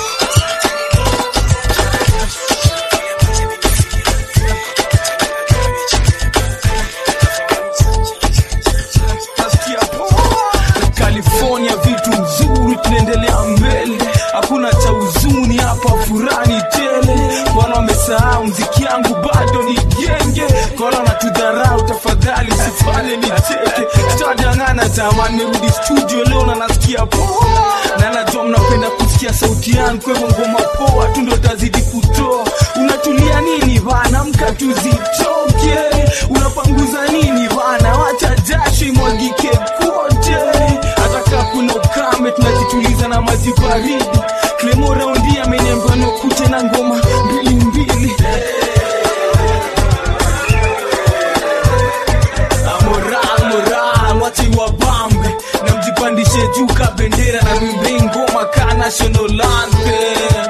California vitu nzuri, tunaendelea mbele, hakuna cha huzuni hapa, furani tele. Wala wamesahau mziki yangu bado ni genge, wala wanatudharau, tafadhali usifanye nicheke. Tutadangana zamani, nirudi studio leo na nasikia poa, na najua mnapenda kusikia sauti yangu, kwa hivyo ngoma poa tu ndio tazidi kutoa. Unatulia nini bana, mka tuzitoke, unapanguza nini bana, wacha jasho imwagike kote. Ataka kuna ukame, tunajituliza na maji baridi. Clemo raundi ameniambia nokute na ngoma mbili mbili. Moral, moral, wache wabambe, na mjipandishe juu ka bendera, na mimbe ngoma ka national anthem.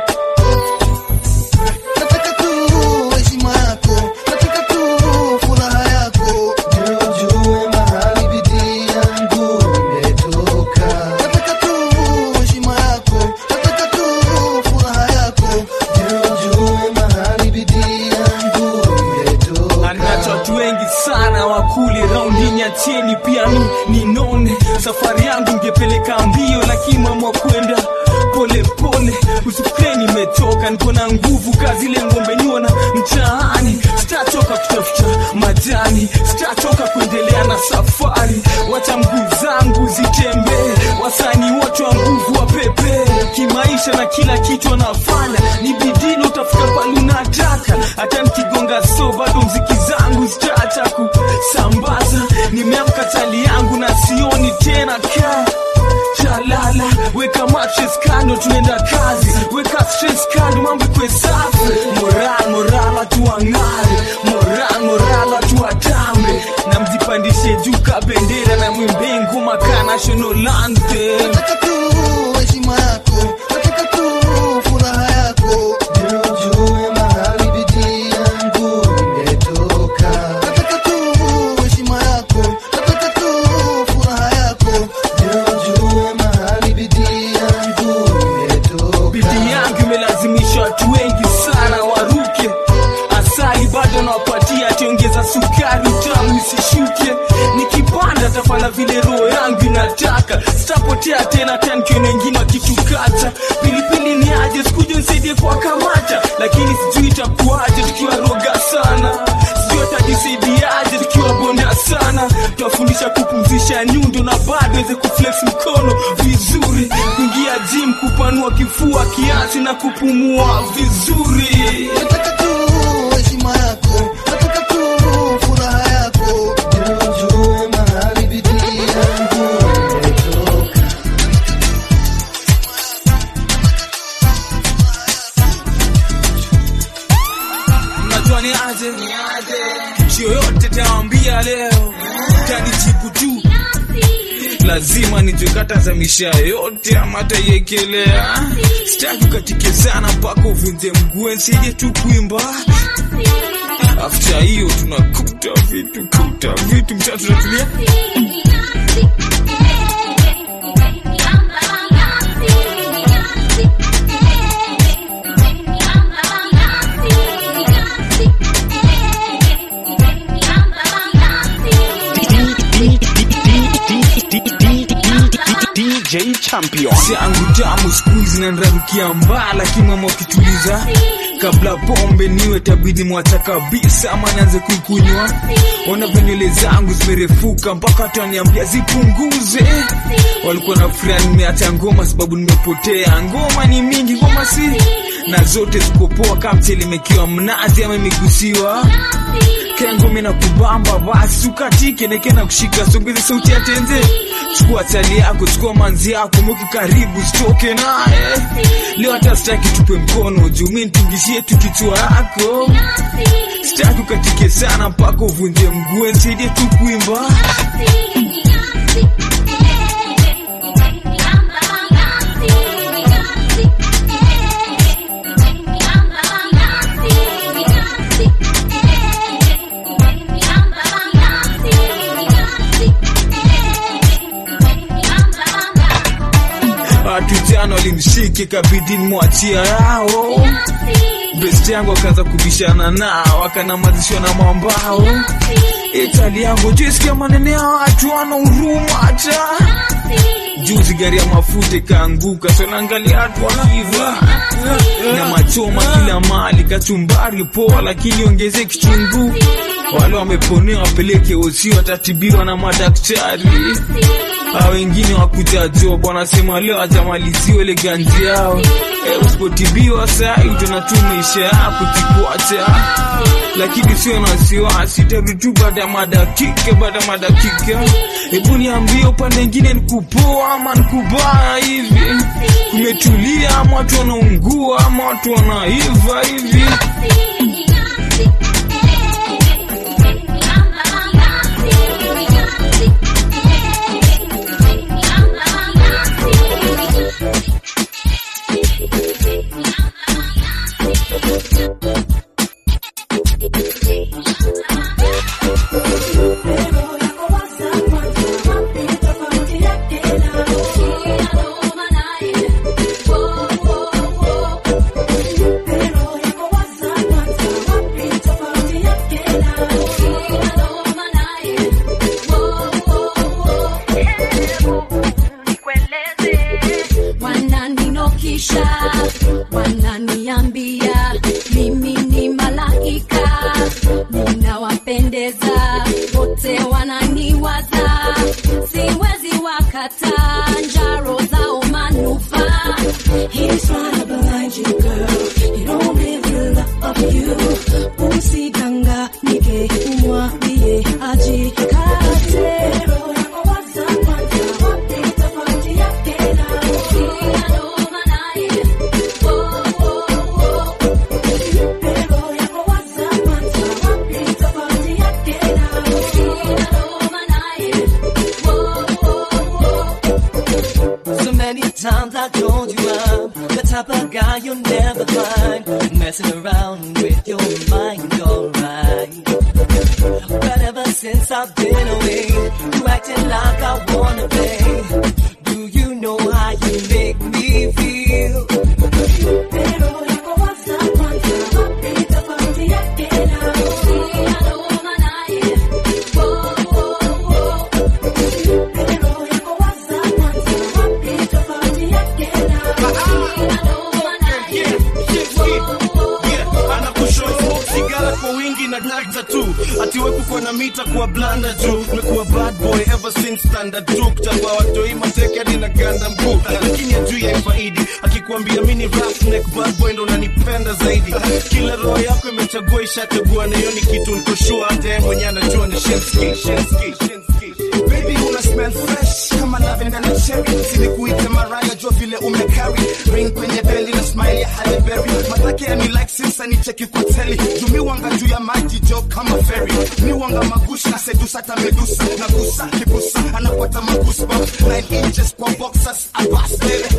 Nataka tu heshima yako, nataka tu furaha yako, ndio ujue mahali bidii yangu imetoka. Nataka tu heshima yako, nataka tu furaha yako, ndio ujue mahali bidii yangu imetoka. Anacho watu wengi sana wakuli raundi ya chini, pia mi ninone. Safari yangu ngepeleka mbio, lakini mama kwenda pole pole. Usifikiri nimetoka, niko na nguvu, kazi ile ngombe niona mtaani. Sitachoka kutafuta majani, sitachoka kuendelea na safari. Wacha mguu zangu zitembee, wasanii wote wa nguvu wa pepe. Kimaisha na kila kitu wanafanya, ni bidii utafuta pale unataka. Hata nikigonga so bado mziki zangu sitaacha kusambaza. Nimeamka tali yangu na sioni tena ka chalala. Weka mattress kando, tunaenda kazi. Weka stress kando, mambo kwe safi. Moral, moral, watu wang'are. Moral, moral, watu watambe. Na mjipandishe juu ka bendera, na mwimbe ngoma ka national anthem. Nataka tu heshima yako, nataka tu furaha yako, ndio ujue mahali bidii yangu imetoka. Nataka tu heshima yako, nataka tu furaha yako, ndio ujue mahali bidii yangu imetoka. Bidii yangu imelazimisha watu wengi sana waruke. Asali bado nawapatia, tiongeza sukari tamu isishuke. Nikipanda tafala vile roho yangu inataka, sitapotea tena tankio wengine wakitukata. Pilipili ni aje, sikuja nisaidie kwa kamata, lakini sijui itakuaje tukiwa roga sana. Sijui atajisaidiaje tukiwa bonda sana. Tuwafundisha kupumzisha nyundo na bado weze kuflex mkono vizuri. Kuingia gym, kupanua kifua kiasi na kupumua vizuri. Nataka tu heshima yako, nataka tu furaha yako, ndio ujue mahali bidii yangu imetoka. Mnajua ni aje, yoyote tawambia leo, tanijibu tu lazima nijokata za misha yote ama tayekelea. Sitaki ukatike sana mpaka uvunje mguu nsije tu kuimba. After hiyo tunakuta vitu kuta vitu mtatu tunatulia. D J Champion. Siangu tamu squeeze na nrarukia mbaa, lakini mama ukituliza kabla pombe niwe tabidi mwacha kabisa ama nianze kuikunywa. Ona venywele zangu zimerefuka mpaka wataniambia zipunguze. Walikuwa na furaha nimeacha ngoma sababu nimepotea. Ngoma ni mingi, ngoma si na zote zikopoa kama mchele mekiwa mnazi ama imegusiwa. Kengo mina kubamba basi ukatike neke na kushika songeze sauti ya tenze. Chukua tali yako, chukua manzi yako, mweke karibu sitoke nae. Leo hata sitaki tupe mkono juu mimi nitungishie tu kichwa yako. Sitaki ukatike sana mpaka uvunje mguu nisaidie tu kuimba. Watu jana walimshike kabidi mwachia yao. Best yangu akaanza kubishana nao, wakanamazishwa na mambao. Itali yangu jisikia manene ya watu wana huruma hata. Juzi gari ya mafuta ikaanguka, so naangalia watu wanahiva. Na machoma kila mali, kachumbari poa lakini ongeze kichungu. Wale wameponea wapeleke osi watatibiwa na madaktari. Hao wengine wakuja job wanasema leo hajamaliziwa ile ganzi yao. E, usipotibiwa saa utanatuma maisha yako kikuacha. Lakini sio na wasiwasi, tarudi tu baada ya madakika baada ya madakika. Hebu niambie upande mwingine nikupoa ama nikubaya hivi? Kumetulia ama watu wanaungua ama watu wanaiva hivi? Wananiambia mimi ni malaika, ninawapendeza wote, wananiwaza, siwezi wakata njaro zao manufaa. He's trying to blind you girl, he don't really love you. Usidanganyike, umwambie ajikate. Times I told you I'm the type of guy you'll never find messing around with your mind, alright. But ever since I've been away, you acting like I wanna play. Do you know how you make me feel? Atiwe kukuwa na mita kuwa blanda juu. Mekuwa bad boy ever since standard two. Kutagwa watoi mateke hadi na ganda mkuu. Lakini ajui ya ifaidi, akikuambia mini roughneck bad boy ndo nanipenda zaidi. Kila roho yako imechagua ishachagua, na hiyo ni kitu niko sure hata yeye mwenye anajua ni Shenski, Shenski, Shenski. Baby una smell fresh kama lavender na cherry. Silikuita Mariah jo vile umecarry. Ring kwenye belly na smile ya Halle Berry. Matake ya ni like since ni cheki kwa telly. Jumi wanga juu ya maji jo kama ferry. Ni wanga magushi na sedusa ta medusa. Na gusa kibusa anafuata magusa. Nine inches kwa boxers abas baby.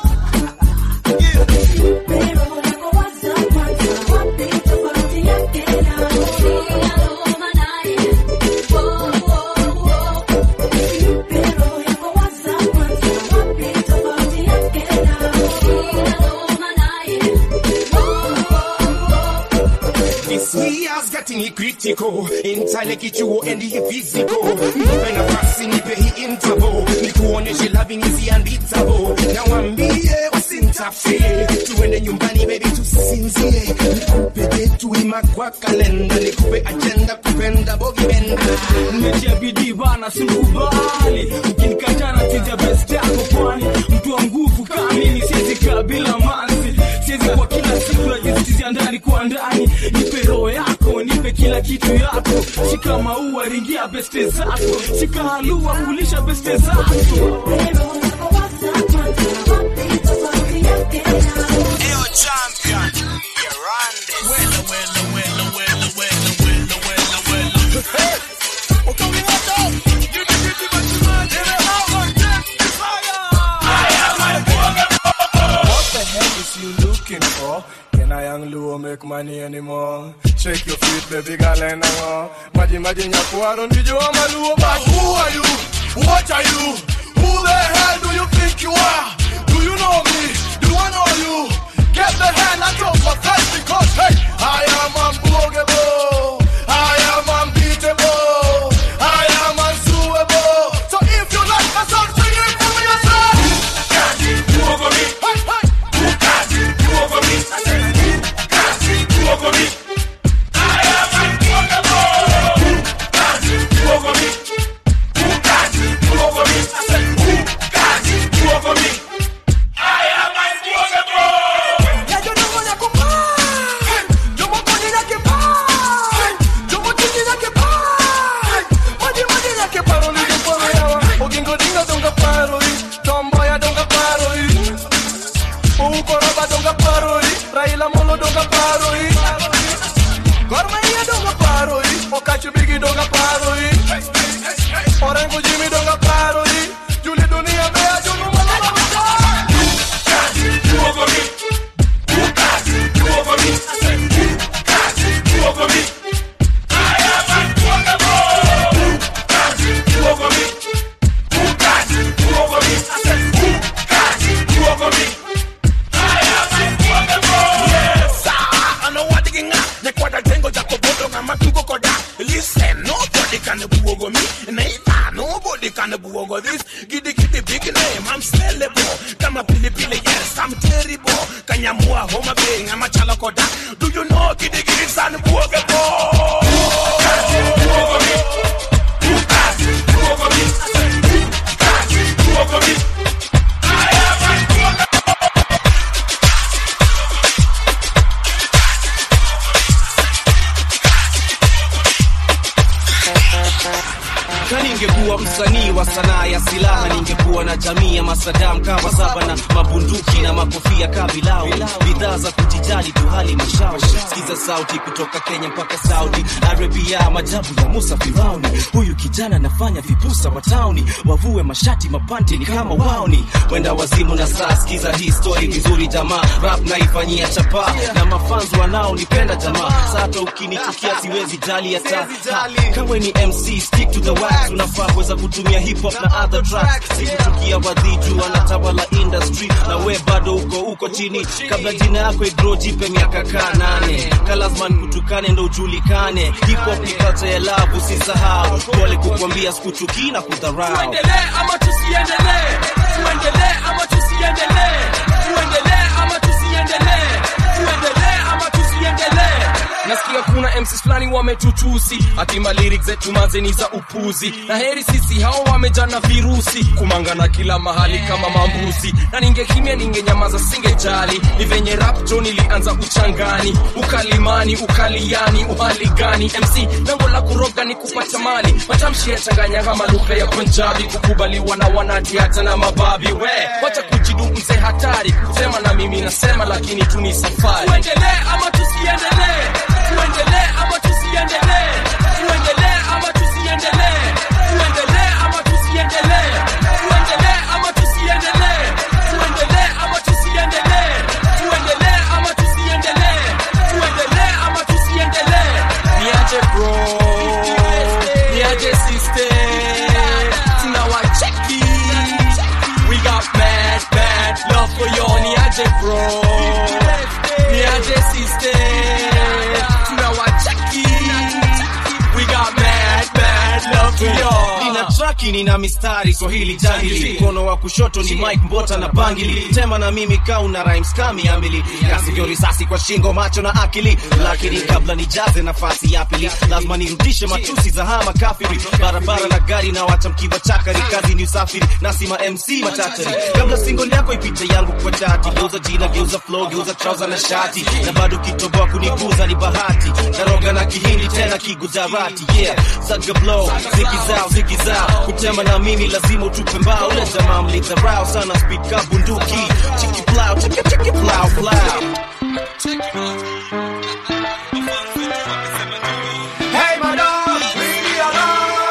Getting critical, intale kichuo and the physical. When I'm passing the pay interval, nikuoneshe loving is unbeatable. Now I'm here, what's in top fear? Tuende nyumbani baby tusinzie. Nikupe detu ima kwa kalenda, nikupe agenda kupenda bogi benda. Nimechia bidii bana sikubali. Ukinikatana tija best yako kwani mtu wa nguvu kama mimi siwezi kabila manzi. Siwezi kwa kila siku najisitizia ndani kwa ndani. Nipe roho yako, nipe kila kitu yako. Shika maua ringia beste zako. Shika halua kulisha beste zako. Eyo champion, you run this. Wella, wella, wella, wella, wella, wella, wella, wella. Hey, oh, come here, dog. You can get it, but you want it. How on that fire? I am my boy. What the hell is you looking for? Can I young Luo make money anymore? Shake your feet, baby girl, and I'm Maji Maji Nyakuaro, did you want my Luo? But who are you? What are you? Who the hell do you think you are? Do you know me? Do I know you? Get the hand out of my face because, hey, I am unblockable. I am unbeatable. I am unsuable. So if you like a song, sing it for me yourself. Who can you over me? Hey, hey. Who can you over me? I said, who can you over me? I am unblockable. Who can you over me? Who can you over me? I said, who can you over me? I am unblockable. Yeah, you know what I could buy. You want money like a buy. You want money like a buy. Money, money like a paroli, you for me. Ogingo dingo donga paroli. Tomboya donga paroli. Ukoroba donga paroli. Raila molo donga paroli. Gormaya donga paroli. Okachu bigi donga paroli. Orango Jimmy donga paroli. Julie dunia bea junu malala. You can't do over me. You can't do over me. I said you can't do over me. I am unblockable. You can't do over me. You can't do over me. I said you can't do over me. I am unblockable. Yes, I know what digging up. The quarter tango jacobo nga matuko koda. Listen, nobody can do over me. Neither nobody can do over this. Giddy giddy big name, I'm sellable. Kama pili pili, yes, I'm terrible. Kanyamua homa bing, I'm a chalakoda. Do you know giddy giddy san buogebo? Who can't do over me? Who can't do over me? I said, who can't do over me? I am unblockable. Kani ningekuwa msanii wa sanaa ya silaha, ningekuwa na jamii ya masadam kama saba na mabunduki na makofia kabilau. Bidhaa za kujijali tu hali mashauri. Sikiza sauti kutoka Kenya mpaka Saudi Arabia, majabu ya Musa Firauni. Huyu kijana anafanya vipusa matauni, wavue mashati mapanti ni kama waoni. Wenda wazimu na saa, sikiza hii story vizuri jamaa. Rap naifanyia chapa na mafans wanao nipenda jamaa. Sasa ukinichukia siwezi jali hata. Kama ni M C stick to the wax, unafaa kuweza kutumia hip hop na other tracks. Sikuchukia wadhiju wanatawala industry na we bado uko uko chini. Kabla jina yako igrow jipe miaka kaa nane. Kalazman kutukane ndo ujulikane. Hip hop ni culture ya love, usisahau. Pole kukwambia sikuchuki na kudharau. Tuendelee ama tusiendelee? Tuendelee ama tusiendelee? Tuendelee ama tusiendelee? Tuendelee ama tusiendelee? Nasikia kuna M Cs flani wametutusi ati ma lyrics zetu mazeni za upuzi, na heri sisi hao wamejana virusi kumangana kila mahali kama mambuzi. Na ningekimia ningenyamaza singejali, ni venye rap jo nilianza uchangani, ukalimani ukaliani uhali gani. M C nango la kuroga ni kupata mali, matamshi ya changanya kama lugha ya Punjabi, kukubaliwa na wanati hata na mababi. We wacha kujidu mzee hatari, kusema na mimi nasema lakini tu ni safari. Tuendelee ama tusiendelee, tuendelee ama tusiendelee, tuendelee ama tusiendelee, tuendelee ama tusiendelee, tuendelee ama tusiendelee, tuendelee ama tusiendelee, tuendelee ama tusiendelee, tuendelee ama tusiendelee. Niaje bro, niaje sister, tunawacheki. We got mad, mad love for you. Niaje bro, niaje sister, tunawacheki. We got mad, mad love for you. Nina traki nina mistari Swahili jangili, mkono wa kushoto ni Mike Mbota na bangili, tema na mimi kauna rhymes kami ambili, kasi vyo risasi kwa shingo macho na akili. Lakini kabla nijaze nafasi ya pili, lazima nirudishe matusi za hama kafiri. Barabara na gari na wacha mkiva chakari, kazi ni usafiri nasima M C matatari. Kabla single yako ipite yangu kwa chati, geuza jina geuza flow geuza trouser na shati, na bado kitoboa kuniguza ni bahati. Naroga na kihindi tena kigujarati, yeah saga blow ziki zao ziki zao, kutema na mimi lazima utupe mbao. Ule jamaa mlita rao sana speed ka bunduki, chiki plow chiki chiki plow plow. Hey madam, bring me along.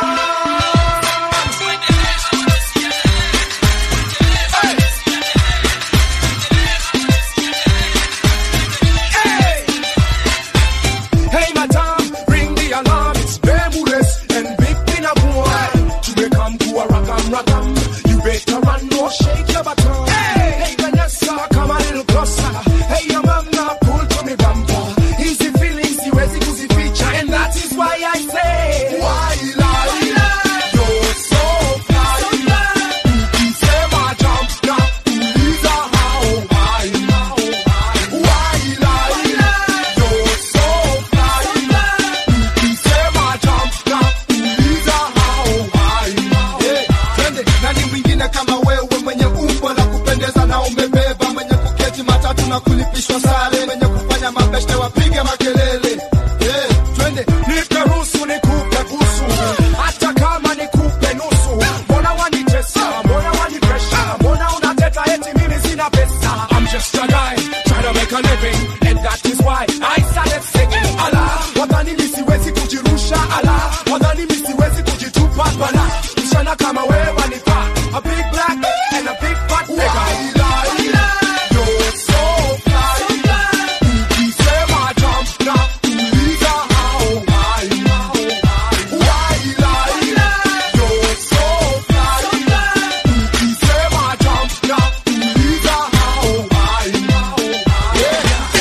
Hey, hey madam, bring the alarm. It's Bermudez and Big Pina boy. To come to a rock'em rock'em, you better run or shake your baton. Hey, hey Vanessa, come a little closer. Hey your mama, pull to me bumper. Easy feelings, you easy to feature, and that is why I say, why lie? You're so fly. You say my jump now, Lisa how high now? Why lie? You're so fly. You say my jump now, Lisa how high now? Hey, twende nani mwingine kama wewe, mwenye umbo la kupendeza na umebeba, mwenye kuketi matatu na kulipishwa sare, mwenye kufanya mabeshte wapige makelele. Yeah, twende nikaruhusu nikupe busu, hata kama nikupe nusu. Mbona wanitesa, mbona wanipresha, mbona unateta eti mimi sina pesa? I'm just a guy trying to make a living, and that is why I started singing. Ala, wadhani mimi siwezi kujirusha, ala, wadhani mimi siwezi kujitupa bana. Mshana kama wewe wanifaa, a big black and a big fat nigga. You're so fly. You say my jump now, Lisa how high now? Why lie? You're so fly. You say my jump now, Lisa how high now? Yeah.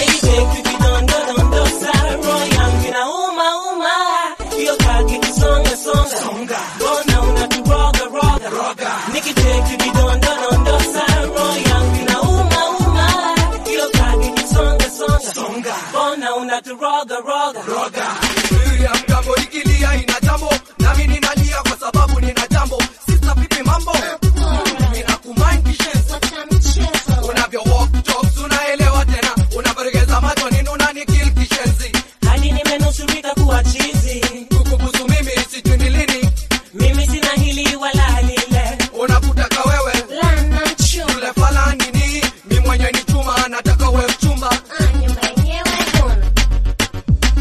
Roga, roga, roga. Mwili mgambo ikilia ina jambo, nami ninalia kwa sababu nina jambo. Sisa pipi mambo, nina kumind kishenzi. Unavyo walk talks unaelewa tena, unabarigeza macho nini unanikill kishenzi. Hadi nimenusurika kuwa chizi, kukubusu mimi sijui ni lini. Mimi sina hili wala lile, unakutaka wewe lana mchu yule fala nini. Mimi mwenye ni chuma nataka wewe mchumba.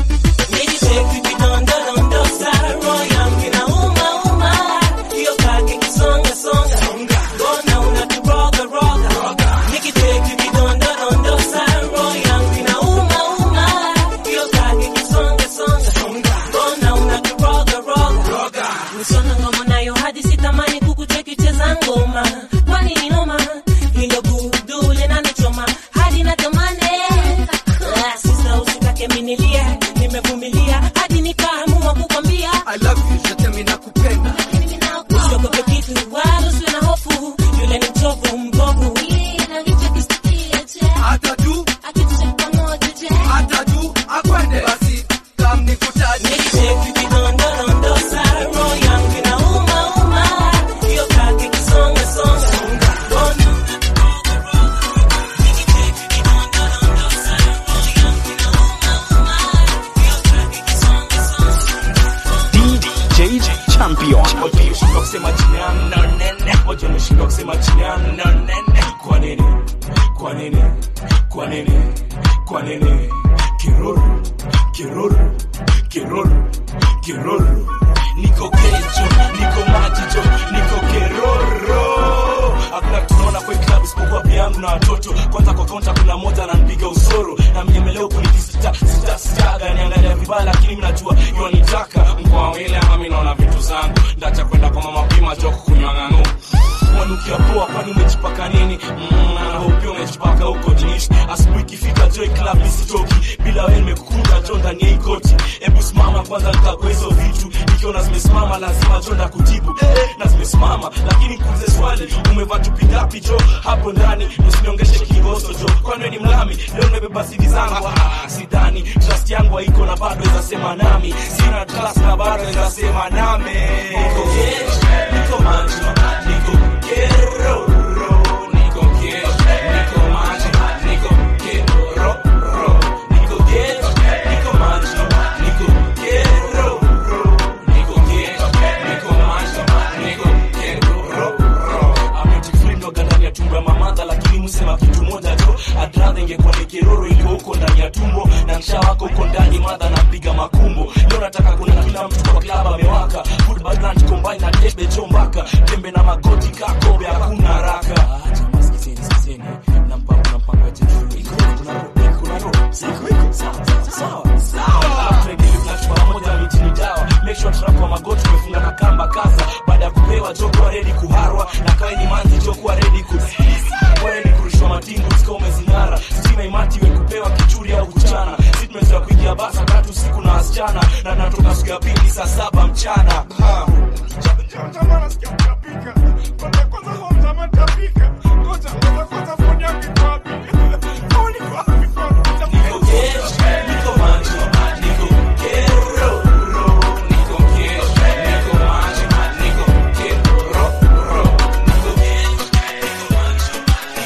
yangu na watoto. Kwanza kwa kaunta kuna moja ananipiga usoro na mnyemeleo kunikisita sita sitaga niangalia vibaya, lakini mnajua yonitaka mkoa wele ama mimi naona vitu zangu. Ndacha kwenda kwa mama pima joko kunywa ngano. Mwanukia poa kwani umejipaka nini? Mmm, na hope umejipaka huko jinish. Asubuhi ikifika Joy Club nisitoki bila wewe nimekukunja jo ndani ya ikoti. Hebu simama kwanza nikakwe hizo vitu. Nikiona zimesimama lazima jo nda kujibu. Eh, na zimesimama lakini kuulize swali umevaa tupi ngapi jo hapo ndani? Usiniongeshe kigoso jo. Kwani wewe ni mlami? Leo nimebeba sidi zangu. Ah, sidhani trust yangu haiko na bado weza sema nami. Sina trust na bado weza sema nami. Niko yes, niko macho, niko Quiero, Nico quiero, Nico macho, Nico quiero, Nico quiero, Nico macho, Nico quiero, Nico quiero, Nico macho, Nico quiero. Amejifrindo ndani ya tumbo ya mamada, lakini msema kitu moja tu, adradha ingekuwa ni kiroro ili huko ndani ya tumbo na msha wako uko ndani madha na piga makumbo. Leo nataka kuna kila mtu kwa club amewaka, food background combine na debe chombaka, tembe na magoti kakobe hakuna haraka. Jamaa sikizeni sikizeni na mpango na mpango yetu iko kuna roho kuna roho ziko iko sawa sawa sawa. Tuendelee tunachukua pamoja na miti ni dawa. Make sure track kwa magoti tumefunga na kamba kaza. Baada ya kupewa joko ready kuharwa na kae ni manzi joko ready ku ready kurushwa matingu siko umezingara. Stima imati we kupewa kichuri au kuchana. Sisi tumezoea kuingia basa tatu siku na wasichana na natoka siku ya pili saa saba mchana. Ha. Jamaa nasikia utapika. Kwa kwanza home jamaa utapika. Ngoja ngoja kwanza phone yangu iko wapi? Phone iko wapi? Niko yes, niko macho, niko quiero, niko quiero, niko macho, niko quiero, niko yes, niko macho,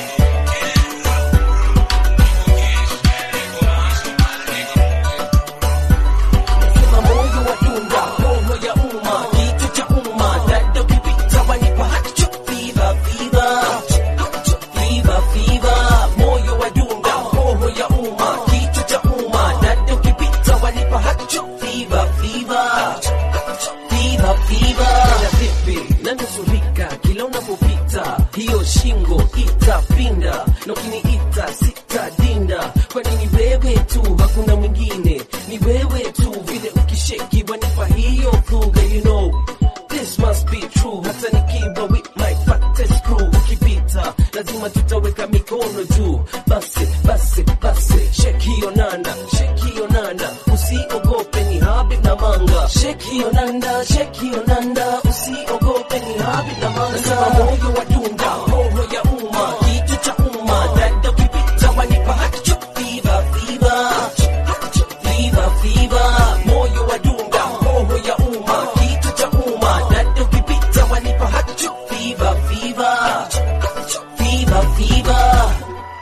niko moyo wa tunda, roho ya umma, kitu cha umma, dada ukipita wanipa hacho fever fever fever fever, moyo wa tunda, roho ya umma, kitu cha umma, dada ukipita wanipa hacho fever fever fever fever. Na vipi na nusurika kila unapopita, hiyo shingo itapinda na ukiniita sitadinda. Kwa nini wewe tu hakuna mwingine, ni wewe tu vile ukisheki wanipa hiyo kuga. You know this must be true, hata nikiwa with my fattest crew. Ukipita lazima tutaweka mikono juu, basi basi basi shake hiyo nanda, shake hiyo nanda, usiogope ni Habib na Manga. Shake hiyo nanda, shake hiyo nanda, usiogope ni Habib na Manga. Nasema moyo wa tunda, roho ya umma, kitu cha umma, dada ukipita wanipa hacho fever fever fever fever, moyo wa tunda, roho ya umma, kitu cha umma, dada ukipita wanipa hacho fever fever fever fever.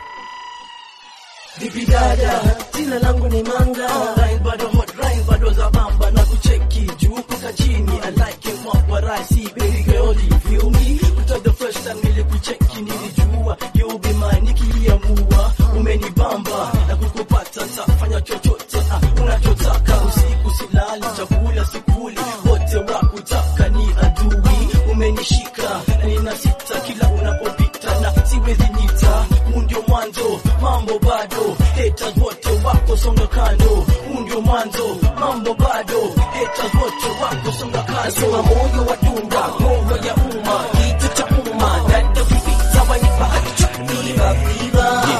Vipi dada, jina langu ni Manga. Rhyme bado hot, rhyme bado za bamba na kucheki juu kuka chini. I like it what I see, baby girl, you feel me? Kutoka the first time nilikucheki nilijua you be mine, nikiamua umenibamba na kukupata tafanya chochote ah, unachotaka. Usiku silali, chakula sikuli, wote wakutaka ni adui. Umenishika na ninasita kila unapopita na siwezi nita. Huu ndio mwanzo, mambo bado, haters wote wako songa kando. Huu ndio mwanzo, mambo bado, haters wote wako songa kando. Nasema moyo wa tunda, roho ya umma, kitu cha umma, dada ukipita wanipa hacho fever fever.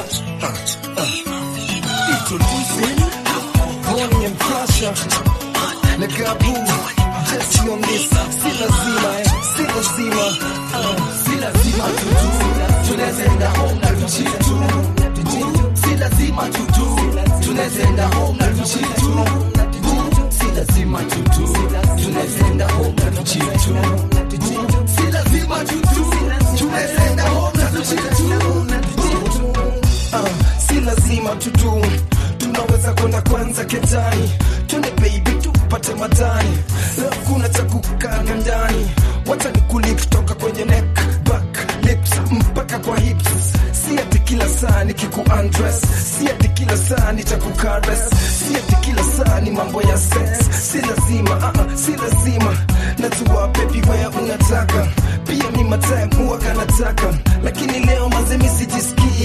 Introducing Bonnie and Prasha na Gabu, Jesse on this. Si lazima eh, si lazima uh, si lazima tutu, tunazenda home na tuchitu. Si lazima tutu, tunazenda home na tuchitu. Si lazima tutu, tunazenda home na tuchitu. Si lazima tutu, tunazenda home na tuchitu. Uh, si lazima tutu, tunaweza kwenda kwanza ketani, twende baby tupate matani. Leo kuna cha kukana ndani, wacha nikuli kutoka kwenye neck, back, lips mpaka kwa hips. Si ati kila saa nikiku undress, si ati kila saa nitakukaress, si ati kila saa ni mambo ya sex. Si lazima, uh -uh, si lazima. Najua baby wewe unataka, pia mi matime huwa kanataka, lakini leo mazemi sijisikii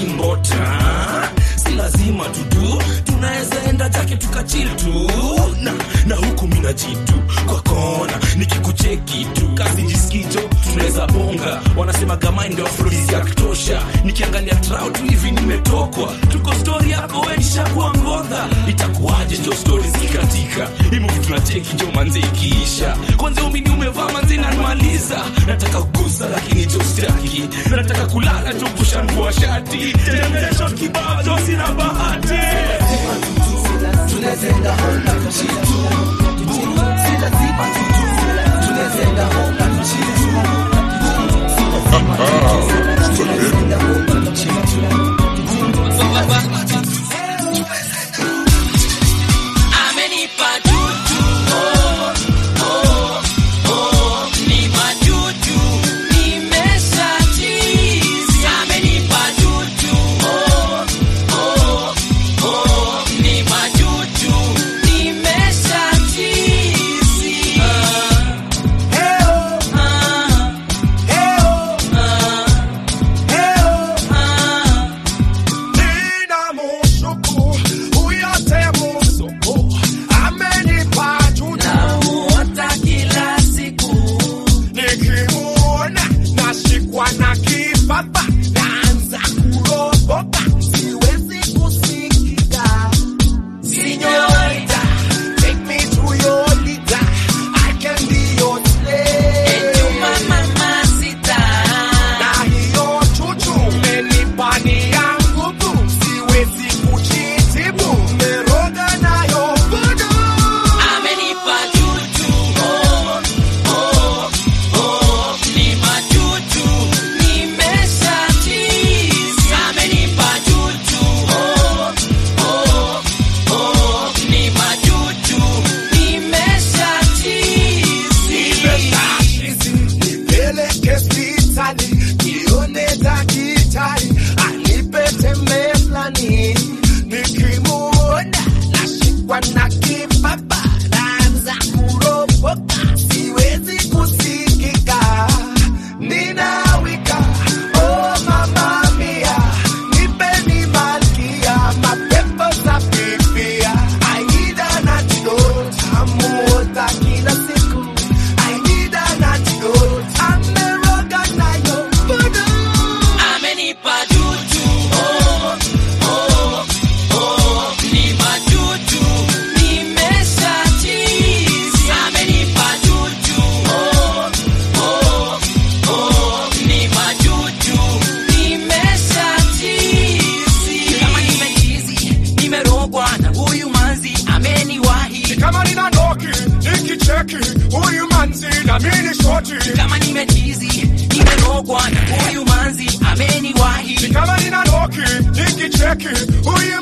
kimbota. Si lazima tutu, tunaweza enda jake tukachill tu. Na, na huku mina jitu kwa kona, nikikucheki tu kazi jisikijo, tunaweza bonga. Wanasema gama ndio afrodisiac tosha. Nikiangalia trout hivi nimetokwa. Tuko story yako wewe nishakuwa ngodha. Itakuwaje jo story zikatika? Himu tunacheki jo manze ikiisha. Kwanza umini umevaa manze nanimaliza. Nataka kugusa lakini jo staki. Nataka kulala jo kusha nguo shati. Tembea shot kibao jo sina bahati. Tunazenda honda kuchitu. Sila zipa tutu. Tunazenda honda kuchitu. Tunazenda honda kuchitu. Amenipa tutu. Oh, oh, oh. Ni majutu. Nimesha cheese. Amenipa tutu. Oh, oh, oh. Ni majutu. Nimesha cheese. Hey oh, Ah, hey oh, ah, hey oh. ah. Nina mushuku, uyote musuku. Amenipa tutu. Naota kila siku. Nikimuona nashikwa na kibaba, naanza kuropoka, siwezi kusikika. Señorita, take me to your leader. I can be your slave. Ejuma mamacita. Na hiyo chuchu umenipa ni yangu tu, siwezi kujitibu. Meroga nayo voodoo. Amenipa tutu. Oh, oh, oh. Ni majutu. Nimesha cheese. Amenipa tutu. Oh, oh, oh. Ni majutu. Nimesha cheese. Nipeleke hospitali, nione daktari, anipe tembe fulani. Nikimuona nashikwa na kibaba, naanza kuropoka, siwezi kusikika. Ninawika, oh mama mia, nipeni malkia, mapepo za pipia. I need an antidote, amuota kila siku. I need an antidote, ameroga nayo voodoo. Amenipa tutu. Oh, oh, oh. Ni majutu. Nimesha cheese. Amenipa tutu. Oh, oh, oh. Ni majutu. Nimesha cheese. Kama nimechizi, nimerogwa na huyu manzi ameniwahi. Kama nina noki, nikicheki, huyu manzi na mini shoti. Kama nimechizi, nimerogwa na huyu manzi ameniwahi. Kama nina noki, nikicheki, huyu